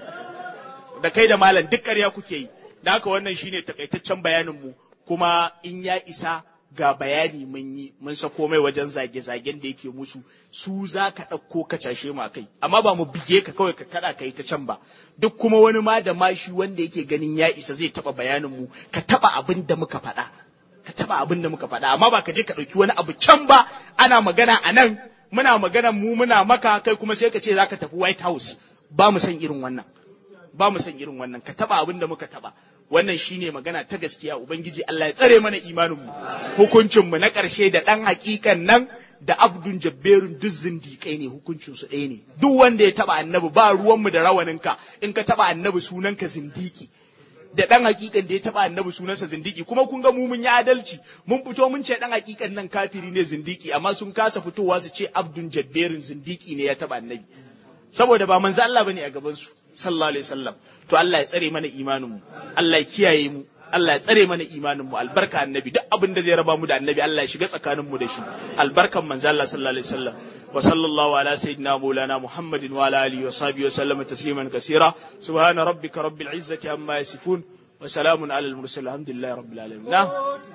da kai da malan duk ƙarya kuke yi. Da haka wannan shine takaitaccen bayanin mu, kuma in ya isa ga bayani mun yi mun sako mai wajen zage-zagen da yake musu, su za ka ɗauko ka cashe mu kai, amma ba mu bige ka kawai ka kaɗa ka yi ta can ba. Duk kuma wani ma da mashi wanda yake ganin ya isa zai taɓa bayanin mu, ka taɓa abin da muka faɗa, ka taɓa abin da muka faɗa, amma ba ka je ka ɗauki wani abu can ba. Ana magana a nan, muna magana mu muna maka, kai kuma sai ka ce za ka tafi White House. Ba mu san irin wannan, ba mu san irin wannan, ka taɓa abin da muka taɓa. Wannan shine magana ta gaskiya. Ubangiji Allah ya tsare mana imaninmu. Hukuncinmu na ƙarshe da ɗan hakikan nan da Abdun Jabberun duk zindiƙai ne, hukuncinsu ɗaya ne. Duk wanda ya taɓa annabi ba ruwanmu da rawaninka, in ka taɓa annabi sunanka zindiki. Da ɗan hakikan da ya taɓa annabi sunansa zindiki. Kuma kun ga mu mun yi adalci, mun fito mun ce ɗan hakikan nan kafiri ne zindiki, amma sun kasa fitowa su ce Abdun Jabberun zindiki ne ya taɓa annabi. Saboda ba manzo Allah bane a gabansu. Sallallahu alaihi wasallam. To Allah ya tsare mana imaninmu, Allah ya kiyaye mu, Allah ya tsare mana imaninmu, albarka annabi, duk abin da zai raba mu da annabi Allah ya shiga tsakaninmu da shi, albarkan manzo Allah sallallahu alaihi wasallam. Wa sallallahu ala sayyidina maulana Muhammadin wa ala alihi wa sahbihi wa sallama tasliman kaseera. Subhana rabbika rabbil izzati amma yasifun wa salamun ala al mursalin. Alhamdulillahi rabbil alamin. Na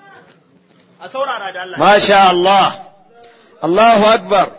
a saurara da Allah.
Masha Allah. Allahu akbar.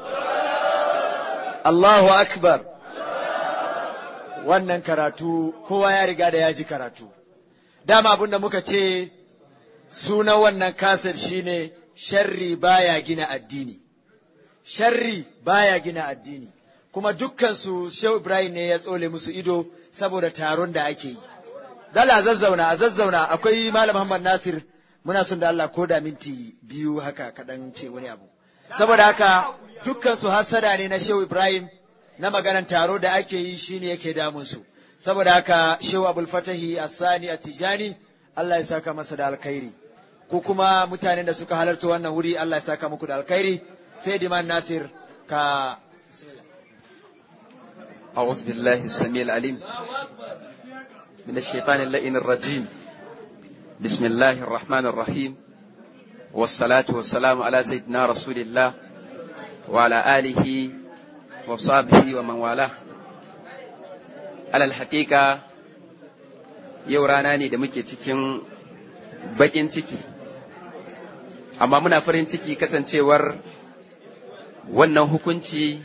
Allahu akbar. Wannan karatu kowa ya riga da ya ji karatu. Dama abin da muka ce sunan wannan kasar shine sharri baya gina addini. Sharri baya gina addini. Kuma dukkansu Shehu Ibrahim ne ya tsole musu ido saboda taron da ake yi. Dala zazzauna, a zazzauna akwai Malam Muhammad Nasir, muna son da Allah ko da minti biyu haka kaɗan ce wani abu. Saboda haka dukkansu hassada ne na Shehu Ibrahim. Na maganan taro da ake yi shine yake damunsu. Saboda haka Shehu Abul Fatahi As-Sani At-Tijani Allah ya saka masa da alkhairi. Ku kuma mutanen da suka halarta wannan wuri Allah ya saka muku da alkhairi. Sai Diman Nasir ka
أعوذ بالله السميع العليم من الشيطان اللئيم الرجيم بسم الله الرحمن الرحيم والصلاة والسلام على سيدنا رسول الله وعلى آله وصحبه ومن والاه. Alal haƙiƙa yau rana ne da muke cikin baƙin ciki, amma muna farin ciki kasancewar wannan hukunci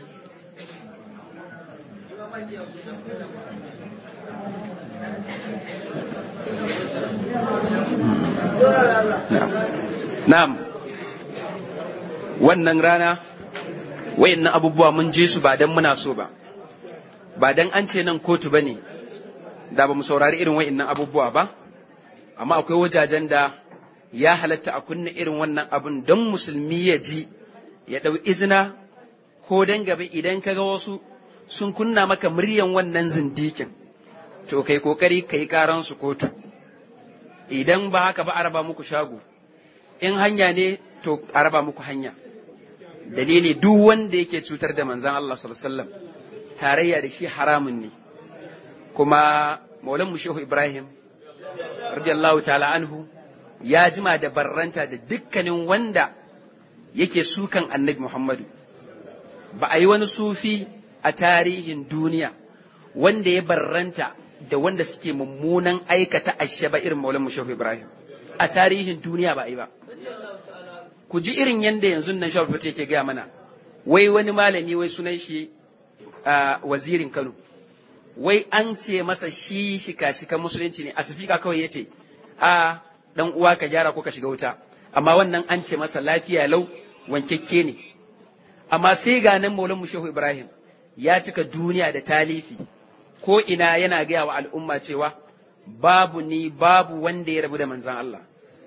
na'am wannan rana wayannan abubuwa mun ji su ba dan muna so ba, ba dan an ce nan kotu bane da ba mu saurari irin wayannan abubuwa ba, amma akwai wajajen da ya halatta a kunna irin wannan abun don musulmi ya ji ya dau izina, ko dan gaba idan kaga wasu sun kunna maka muryan wannan zindikin to kai kokari kai karan su kotu, idan ba haka ba a raba muku shago, in hanya ne to a raba muku hanya. Dalili duk wanda yake cutar da manzan Allah sallallahu alaihi wasallam tarayya da shi haramun ne. Kuma Maulan Shehu Ibrahim radiyallahu ta'ala anhu ya jima da barranta da dukkanin wanda yake sukan Annabi Muhammadu. Ba a yi wani sufi a tarihin duniya wanda ya barranta da wanda suke mummunan aikata ashaba irin Maulan Shehu Ibrahim a tarihin duniya ba a yi ba. Ku ji irin yanda yanzu nan Shehu Fati yake gaya mana, wai wani malami wai sunan shi a wazirin Kano, wai an ce masa shi shika-shika musulunci ne, a sifika kawai ya ce, a dan uwa ka gyara ko ka shiga wuta, amma wannan an ce masa lafiya lau wankekke ne. Amma sai ga nan Maulan Shehu Ibrahim ya cika duniya da talifi, ko ina yana gaya wa al'umma cewa babu ni babu wanda ya rabu da manzan Allah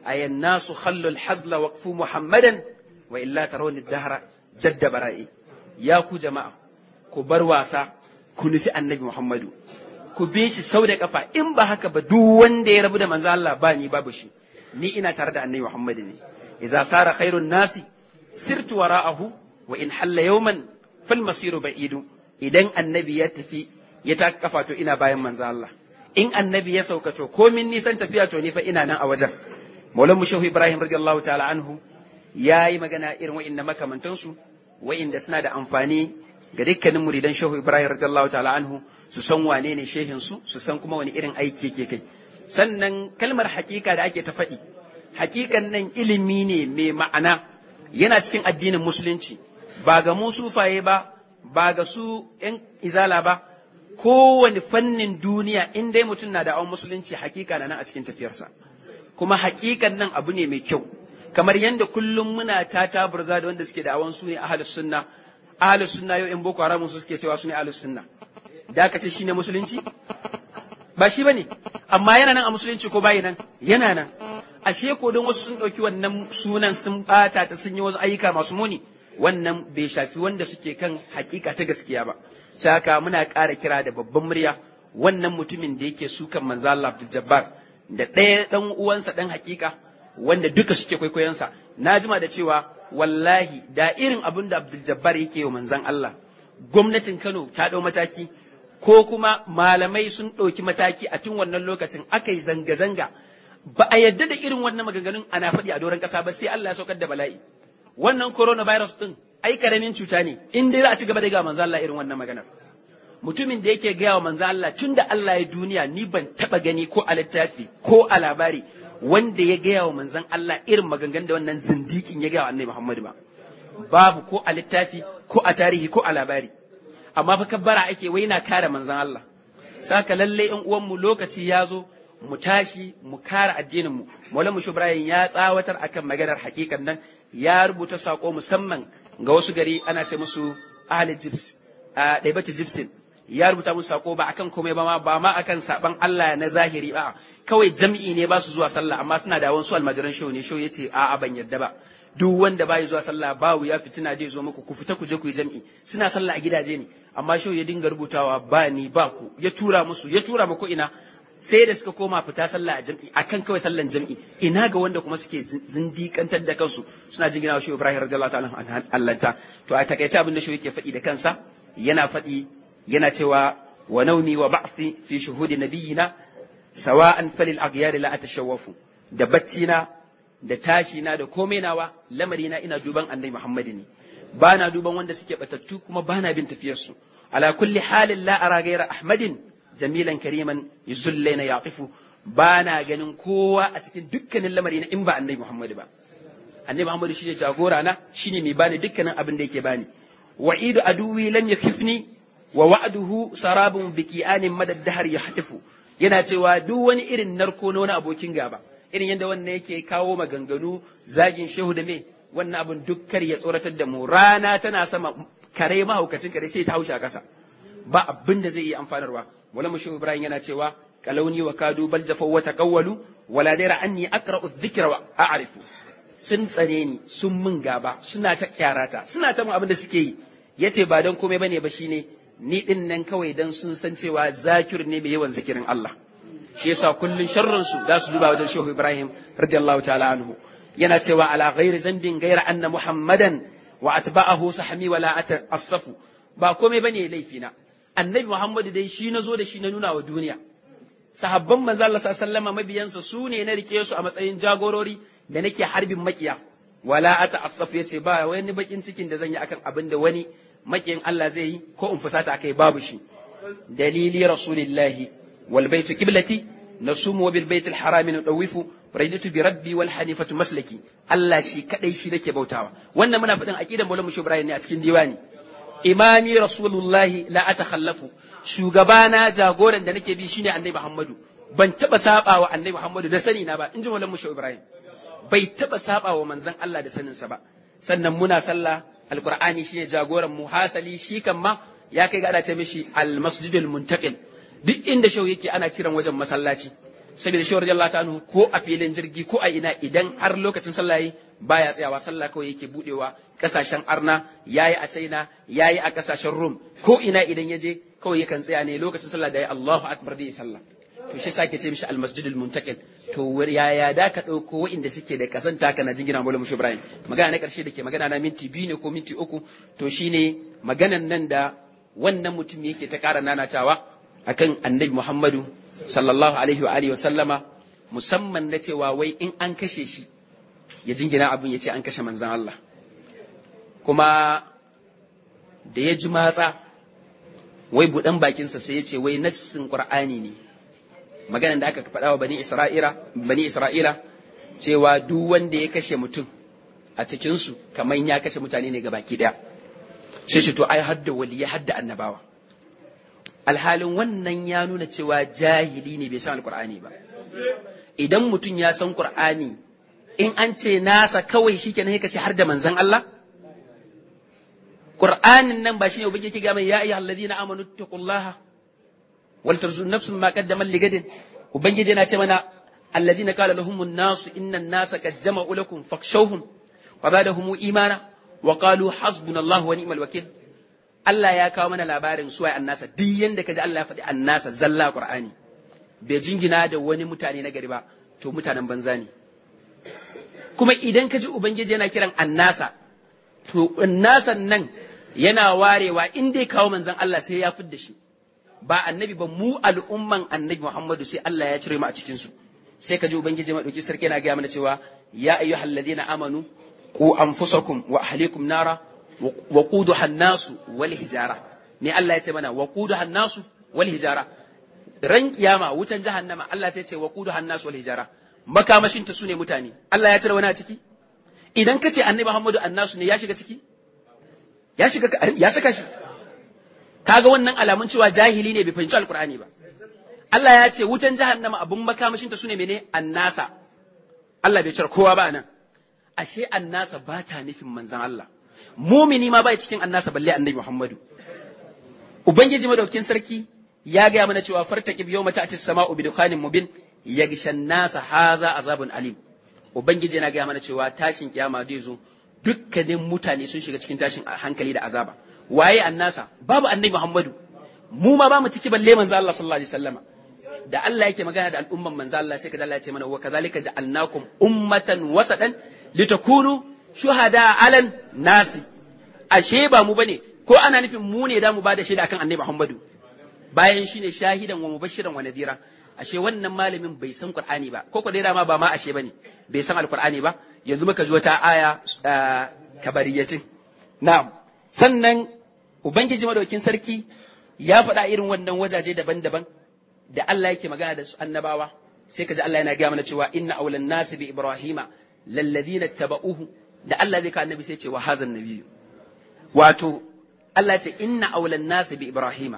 ayan nasu khallul hazla waqfu muhammadan wa illa tarawni dahra jadda bara'i. Ya ku jama'a, ku bar wasa, ku nufi annabi Muhammadu, ku bi shi sau da kafa, in ba haka ba duk wanda ya rabu da manzo Allah ba ni babu shi, ni ina tare da annabi Muhammadu ne. Iza sara khairun nasi sirtu wara'ahu wa in halla yawman fal masiru ba'idu. Idan annabi ya tafi ya taka kafa to ina bayan manzo Allah, in annabi ya sauka to komin nisan tafiya to ni fa ina nan a wajen. Maulan mu Shehu Ibrahim radiyallahu ta'ala anhu ya yi magana irin wa'inda makamantansu wa'inda suna da amfani ga dukkanin muridan Shehu Ibrahim radiyallahu ta'ala anhu su san wane ne shehin su su san kuma wani irin aiki yake kai. Sannan kalmar hakika da ake ta faɗi, hakikan nan ilimi ne mai ma'ana, yana cikin addinin musulunci, ba ga mu sufaye ba, ba ga su ‘yan izala ba, kowane fannin duniya in dai mutum na da awon musulunci hakika na nan a cikin tafiyarsa. Kuma hakikan nan abu ne mai kyau, kamar yadda kullum muna ta taburza da wanda suke da awon su ne ahalus sunna, ahalus sunna yau ‘yan boko haramun su suke cewa su ne ahalus sunna. Da aka ce shi ne musulunci? Ba shi ba ne, amma yana nan a musulunci ko bayi nan? Yana nan. Ashe ko don wasu sun ɗauki wannan sunan sun ɓata ta sun yi wasu ayyuka masu muni, wannan bai shafi wanda suke kan hakika ta gaskiya ba. Sai haka muna ƙara kira da babban murya wannan mutumin da yake sukan manzo Allah Abdul Jabbar da ɗaya ɗan uwansa ɗan hakika wanda duka suke kwaikwayonsa. Na jima da cewa wallahi da irin abin da Abdul Jabbar yake wa manzon Allah, gwamnatin Kano ta ɗau mataki ko kuma malamai sun ɗauki mataki a tun wannan lokacin aka yi zanga-zanga, ba a yadda da irin wannan maganganun ana faɗi a doron ƙasa ba sai Allah ya saukar da bala'i. Wannan coronavirus ɗin ai karamin cuta ne, in dai za a ci gaba da ga manzo Allah irin wannan maganar. Mutumin da yake gaya wa manzo Allah tun da Allah ya duniya ni ban taɓa gani ko a littafi ko a labari wanda ya gaya wa manzon Allah irin maganganun da wannan zindikin ya gaya wa Annabi Muhammad ba. Babu ko a littafi ko a tarihi ko a labari. Amma fa kabbara ake wai na kare manzon Allah. Saka lalle in uwanmu lokaci ya zo mu tashi mu kare addinin mu. Maulana Ibrahim ya tsawatar akan maganar hakikan nan, ya rubuta sako musamman ga wasu gari ana ce musu ahli jibs a daibata jibsin, ya rubuta musu sako ba akan komai ba ma ba ma akan saban Allah na zahiri ba, kawai jam'i ne ba su zuwa sallah amma suna da wasu almajiran show ne. Show yace a a ban yadda ba, duk wanda bai zuwa sallah ba ya fitina dai zo muku, ku fita ku je ku yi jam'i. Suna sallah a gidaje ne, amma show ya dinga rubutawa ba ni ba ku, ya tura musu ya tura muku ina, sai da suka koma fita sallah a jam'i akan kawai sallan jam'i. Ina ga wanda kuma suke zindikantar da kansu suna jingina wa Shehu Ibrahim radiyallahu ta'ala allanta. To a takaice abin da Shehu yake faɗi da kansa, yana faɗi yana cewa wa naumi wa ba'thi fi shuhudi nabiyina sawa'an falil aghyar la atashawwafu. Da bacci na da tashi na da komai nawa lamari na ina duban Annabi Muhammad ne, ba na duban wanda suke batattu kuma ba na bin tafiyarsu. Ala kulli halin la ara ghayra Ahmadin jamilan kariman yuzullaina yaqifu. Ba na ganin kowa a cikin dukkanin lamari na in ba Annabi Muhammad ba. Annabi Muhammad shine jagora na, shine mai bani dukkanin abin da yake bani. Wa'idu aduwi lam yakifni wa wa'duhu sarabun biqi'anin madad dahr yahtifu. Yana cewa duk wani irin narko na wani abokin gaba, irin yadda wannan yake kawo maganganu zagin shehu da me, wannan abin dukkar ya tsoratar da mu. Rana tana sama, kare mahaukacin kare sai ta haushe a ƙasa, ba abin da zai iya amfanarwa. Wala mu shehu Ibrahim yana cewa kalauni wa kadu bal jafaw wa taqawwalu wala dara anni aqra'u dhikra wa a'rifu. Sun tsane ni, sun mun gaba, suna ta kyarata, suna ta mun abin da suke yi. Yace ba dan komai bane ba shine ni din nan kawai dan sun san cewa zakir ne mai yawan zikirin Allah. Shi yasa kullun sharrin su za su duba wajen Shehu Ibrahim radiyallahu ta'ala anhu. Yana cewa ala ghairi zambin ghaira anna Muhammadan wa atba'ahu sahmi wala ata'assafu. Ba komai bane laifina. Annabi Muhammadu dai shi nazo da shi na nuna wa duniya. Sahabban manzo Allah sallallahu alaihi wasallam mabiyansa su ne na rike su a matsayin jagorori da nake harbin makiya. Wala ata'assafu yace ba wani bakin cikin da zan yi akan abin da wani makiyin Allah zai yi ko in fusata akai, babu shi. Dalili rasulillahi wal baitu qiblati nasumu bil baitil harami nudawifu raditu bi rabbi wal hanifatu maslaki. Allah shi kadai shi nake bautawa. Wannan muna faɗin aqidan Maulana Shehu Ibrahim ne a cikin diwani. Imami rasulullahi la atakhallafu. Shugabana jagoran da nake bi shine Annabi Muhammadu. Ban taba saba wa Annabi Muhammadu da sani na ba, inji Maulana Shehu Ibrahim. Bai taba saba wa manzon Allah da sanin sa ba. Sannan muna sallah, alqur'ani shine jagoran mu, hasali shi kan ma ya kai ga ana ce mishi al-masjidul muntaqil. Duk inda shehu yake ana kiran wajen masallaci. saboda shi radiyallahu ta'ala ko a filin jirgi ko a ina idan har lokacin sallah yi baya tsayawa sallah kawai yake budewa kasashen arna yayi a China yayi a kasashen Rum ko ina idan yaje kawai yakan tsaya ne lokacin sallah da yayi Allahu akbar da sallah to shi sake ce mishi al-masjidul muntaqil to yaya da ka dauko wa'inda suke da kasanta kana jingina Maulana Mushi Ibrahim magana na karshe dake magana na minti biyu ne ko minti uku to shine maganan nan da wannan mutum yake ta ƙara nanatawa akan Annabi Muhammadu sallallahu alaihi wa alihi wa sallama musamman na cewa wai in an kashe shi ya jingina abin ya ce an kashe manzan Allah kuma da ya ji matsa wai buɗan bakinsa sai ya ce wai nassin Qur'ani ne maganan da aka faɗa wa bani Isra'ila bani Isra'ila cewa duk wanda ya kashe mutum a cikin su kamar ya kashe mutane ne gabaki daya sai shi to ai hadda waliya hadda annabawa alhalin wannan ya nuna cewa jahili ne bai san alqur'ani ba idan mutum ya san qur'ani in an ce nasa kawai shikenan sai ka ce har da manzon Allah qur'anin nan ba shine ubangiji yake ga mai ya ayyuhallazina amanu taqullaha wal tarzun nafsun ma qaddamat ligadin ubangiji yana ce mana alladhina qala lahumun nasu innan nasa qad jama'u lakum fakhshawhum wa zadahum imana wa qalu hasbunallahu wa ni'mal wakeel Allah ya kawo mana labarin suwaye annasa duk yanda kaji Allah ya faɗi annasa zalla Qur'ani bai jingina da wani mutane na gari ba to mutanen banza ne kuma idan kaji ubangiji yana kiran annasa to annasan nan yana warewa in dai kawo manzon Allah sai ya fidda shi ba annabi ba mu al'umman annabi Muhammadu sai Allah ya cire mu a cikin su sai kaji ubangiji madauki sarki yana ga mana cewa ya ayyuhalladhina amanu qu anfusakum wa ahlikum nara waquduha an-nasu wal hijara me Allah ya ce mana waquduha an-nasu wal hijara ran kiyama wutan jahannama Allah sai ya ce waquduha an-nasu wal hijara makamashin ta sune mutane Allah ya cire wani a ciki idan kace annabi Muhammadu annasu ne ya shiga ciki ya shiga ya saka shi kaga wannan alamun cewa jahili ne bai fahimci alqur'ani ba Allah ya ce wutan jahannama abun makamashin ta sune mene annasa Allah bai cire kowa ba nan ashe annasa ba ta nufin manzon Allah mumini ma bai cikin annasa balle annabi Muhammadu ubangiji madaukin sarki ya ga mana cewa fartaqib yawma ta'ti as-sama'u bi dukhanin mubin yagshan nasa haza azabun alim ubangiji yana ga mana cewa tashin kiyama zai zo dukkanin mutane sun shiga cikin tashin hankali da azaba waye annasa babu annabi Muhammadu mu ma ba mu ciki balle manzo Allah sallallahu alaihi wasallama da Allah yake magana da al'umman manzo Allah sai kaza Allah ya ce mana wa kadhalika ja'alnakum ummatan wasatan litakunu shuhada alan nasi ashe ba mu bane ko ana nufin mu ne da mu bada shaida akan annabi Muhammadu bayan shine shahidan wa mubashiran wa nadira ashe wannan malamin bai san Qur'ani ba ko ko dai ma ba ma ashe bane bai san alqur'ani ba yanzu muka ji wata aya kabariyatin na'am sannan ubangiji madaukin sarki ya faɗa irin wannan wajaje daban-daban da Allah yake magana da su annabawa sai kaji Allah yana ga mana cewa inna awlan nasi bi ibrahima lalladhina tabauhu da Allah zai ka annabi sai ce wa hazan nabiyyu wato Allah ce inna awlan nasi bi ibrahima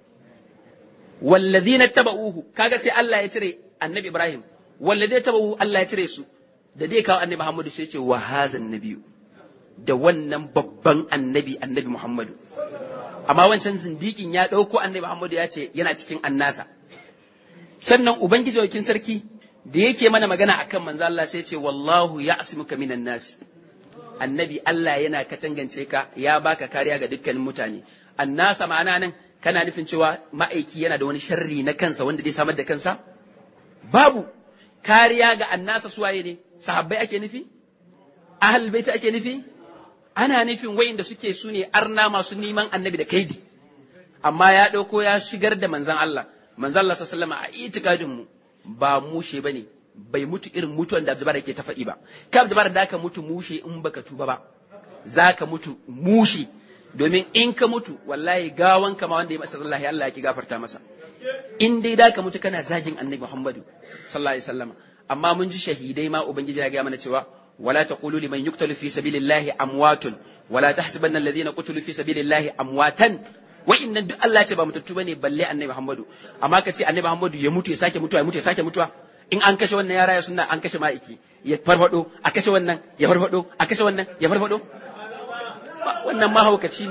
walladhina tabauhu kaga sai Allah ya cire annabi Ibrahim walladhina tabauhu Allah ya cire su da dai kawo annabi Muhammadu sai ce wa hazan nabiyyu da wannan babban annabi annabi Muhammadu amma wancan zindikin ya dauko annabi Muhammadu ya ce yana cikin annasa sannan ubangiji wakin sarki da yake mana magana akan manzo Allah sai ce wallahu ya'simuka minan nas annabi Allah yana katangance ka ya baka kariya ga dukkanin mutane annasa ma'ana nan kana nufin cewa ma'aiki yana da wani sharri na kansa wanda zai samar da kansa babu kariya ga annasa suwaye ne sahabbai ake nufi ahlul bait ake nufi ana nufin wayanda suke su ne arna masu neman annabi da kaidi amma ya dauko ya shigar da manzon Allah manzon Allah sallallahu alaihi wasallam a itikadin mu ba mushe bane bai mutu irin mutuwan da Abdulbar yake ta faɗi ba kai Abdulbar da ka mutu mushe in baka tuba ba zaka mutu mushe domin in ka mutu wallahi gawan ka ma wanda ya masa Allah Allah yake gafarta masa in dai da ka mutu kana zagin Annabi Muhammadu sallallahu alaihi wasallam amma mun ji shahidai ma ubangiji ya ga mana cewa wala taqulu liman yuqtalu fi sabilillahi amwatun wala tahsabanna alladhina qutilu fi sabilillahi amwatan wa'innan duk Allah ce ba mutattu bane balle Annabi Muhammadu amma ka ce Annabi Muhammadu ya mutu ya sake mutuwa ya mutu ya sake mutuwa in an kashe wannan yara ya sunna an kashe ma'aiki ya farfado a kashe wannan ya farfado a kashe wannan ya farfado wannan mahaukaci ne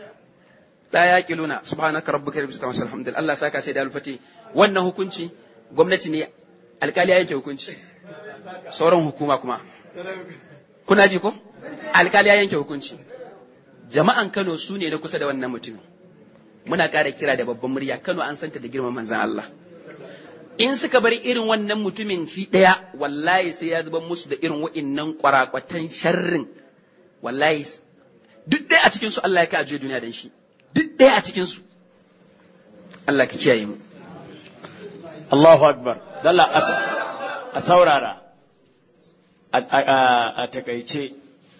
la yaqiluna subhanaka rabbika rabbil izzati wa alhamdulillah Allah saka sai da alfati wannan hukunci gwamnati ne alkali ya yanke hukunci sauran hukuma kuma kuna ji ko alkali ya yanke hukunci jama'an Kano su ne na kusa da wannan mutumin muna ƙara kira da babban murya Kano an santa da girman manzan Allah in suka bar irin wannan mutumin shi ɗaya wallahi sai ya zuban musu da irin wa'innan kwarakwatan sharrin wallahi duk ɗaya a cikinsu Allah ya ka ajiye duniya dan shi duk ɗaya a cikinsu Allah ka kiyaye mu
Allahu akbar dalla a saurara a takaice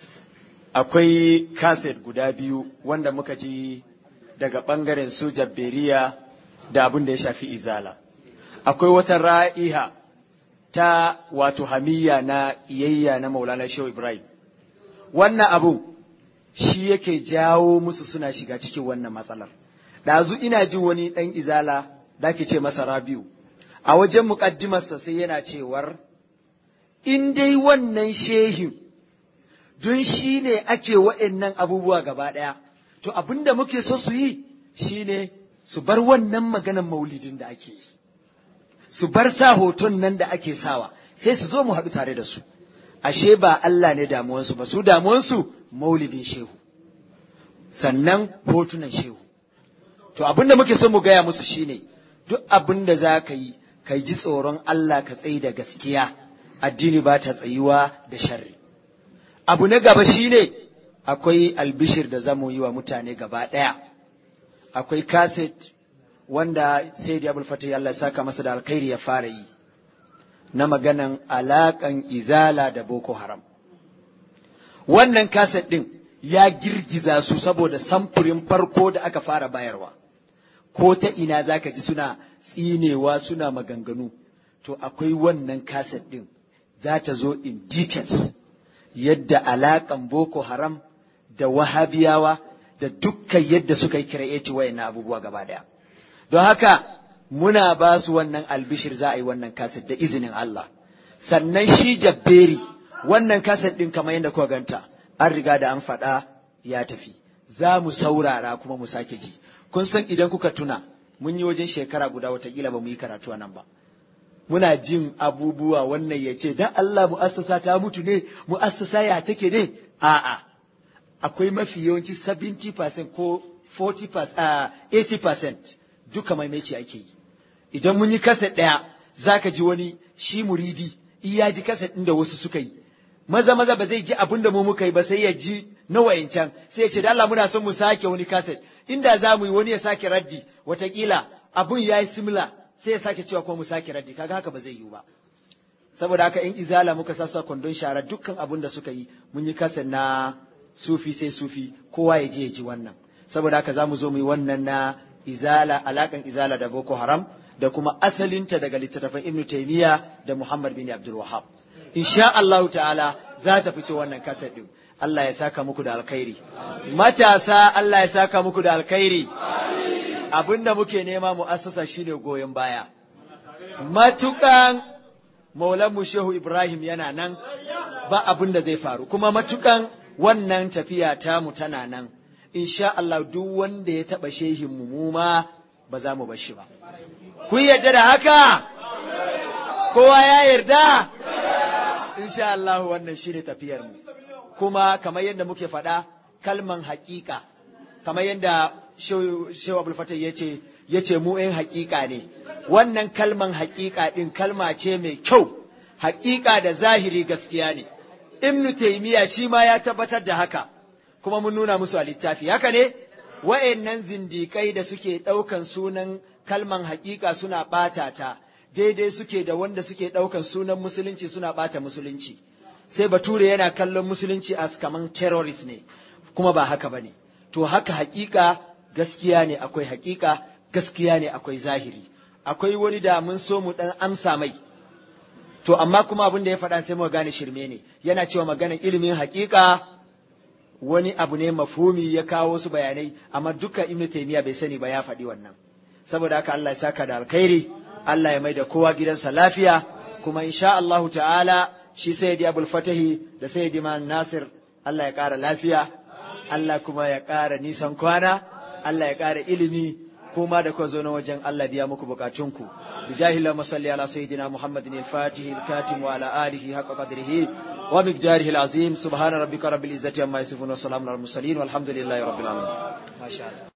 akwai kaset guda biyu wanda muka ji daga ɓangaren su jabberiya da abin da ya shafi izala akwai wata ra'iha ta wato hamiyya na iyayya na maulana shehu ibrahim wannan abu shi yake jawo musu suna shiga cikin wannan matsalar ɗazu ina jin wani ɗan izala da ke ce masa rabiu a wajen muƙaddimarsa sai yana cewar in dai wannan shehin don shi ne ake wa'annan abubuwa gaba ɗaya to abin da muke so su yi shi ne su bar wannan maganan maulidin da ake yi su bar sa hoton nan da ake sawa sai su zo mu haɗu tare da su ashe ba Allah ne damuwansu ba su damuwansu maulidin shehu sannan hotunan shehu to abin da muke so mu gaya musu shine duk abin da za ka yi ka ji tsoron Allah ka tsayi da gaskiya addini ba ta tsayuwa da sharri abu na gaba shine akwai albishir da zamu yi wa mutane gaba ɗaya akwai kaset wanda sai da abul fatih Allah ya saka masa da alkhairi ya fara yi na maganan alakan izala da boko haram wannan kaset din ya girgiza su saboda samfurin farko da aka fara bayarwa ko ta ina zaka ji suna tsinewa suna maganganu to akwai wannan kaset din za ta zo in details yadda alakan boko haram da wahabiyawa da dukkan yadda suka yi create wayannan abubuwa gaba daya don haka muna ba su wannan albishir za a yi wannan kaset da izinin Allah sannan shi jabberi wannan kaset din kamar yadda kuka ganta an riga da an faɗa ya tafi za mu saurara kuma mu sake ji kun san idan kuka tuna mun yi wajen shekara guda watakila ba mu yi karatu a nan ba muna jin abubuwa wannan ya ce dan Allah mu'assasa ta mutu ne mu'assasa ya take ne a'a akwai mafi yawanci seventy percent ko forty percent uh, eighty percent duka maimaici ake yi idan mun yi kaset ɗaya zaka ji wani shi muridi iya ji kaset ɗin da wasu suka yi maza maza ba zai ji abin da mu muka yi ba sai ya ji na wayancan sai ya ce da Allah muna son mu sake wani kaset inda za mu yi wani ya sake raddi watakila abun ya yi simila sai ya sake cewa ko mu sake raddi kaga haka ba zai yiwu ba saboda haka in izala muka sassa kwandon shara dukkan abun da suka yi mun yi kaset na sufi sai sufi kowa ya je ya ji wannan saboda haka za mu zo mu yi wannan na izala alakan izala da boko haram da kuma asalinta daga littattafan ibnu taymiya da muhammad bin abdul wahhab insha Allah ta'ala za ta fito wannan kaset din Allah ya saka muku da alkhairi matasa Allah ya saka muku da alkhairi abinda muke nema mu'assasa shine goyon baya matukan maulan mu shehu ibrahim yana nan ba abin da zai faru kuma matukan wannan tafiya ta mu tana nan insha Allah duk wanda ya taba shehin mu mu ma ba za mu bar shi ba kun yarda da haka kowa ya yarda insha Allah wannan shine tafiyar mu kuma kamar yadda muke faɗa kalman haƙiƙa kamar yadda Shehu Abdul Fatah yace yace mu ɗin haƙiƙa ne wannan kalman haƙiƙa ɗin kalma ce mai kyau haƙiƙa da zahiri gaskiya ne Ibn Taymiyyah shi ma ya tabbatar da haka kuma mun nuna musu a littafi haka ne wa'annan zindiƙai da suke ɗaukan sunan kalman haƙiƙa suna ɓata ta daidai suke da wanda suke ɗaukan sunan musulunci suna ɓata musulunci sai bature yana kallon musulunci as kaman terrorist ne kuma ba haka bane to haka haƙiƙa gaskiya ne akwai haƙiƙa gaskiya ne akwai zahiri akwai wani da mun so mu dan amsa mai to amma kuma abin da ya faɗa sai mu gane shirme ne yana cewa maganar ilimin haƙiƙa wani abu ne mafhumi ya kawo su bayanai amma duka Ibn Taymiyyah bai sani ba ya faɗi wannan saboda haka Allah ya saka da alkhairi Allah ya mai da kowa gidansa lafiya kuma insha Allah ta'ala shi Sayyidi Abul Fatahi da Sayyidi Man Nasir Allah ya ƙara lafiya Allah kuma ya ƙara nisan kwana Allah ya ƙara ilimi kuma da kuka zo na wajen Allah biya muku bukatunku bijahi la masalli ala sayyidina muhammadin al-fatih al-katim wa ala alihi haqqa qadrihi wa miqdarihi al-azim subhana rabbika rabbil izzati amma yasifun wa salamun al mursalin walhamdulillahi rabbil alamin masha Allah.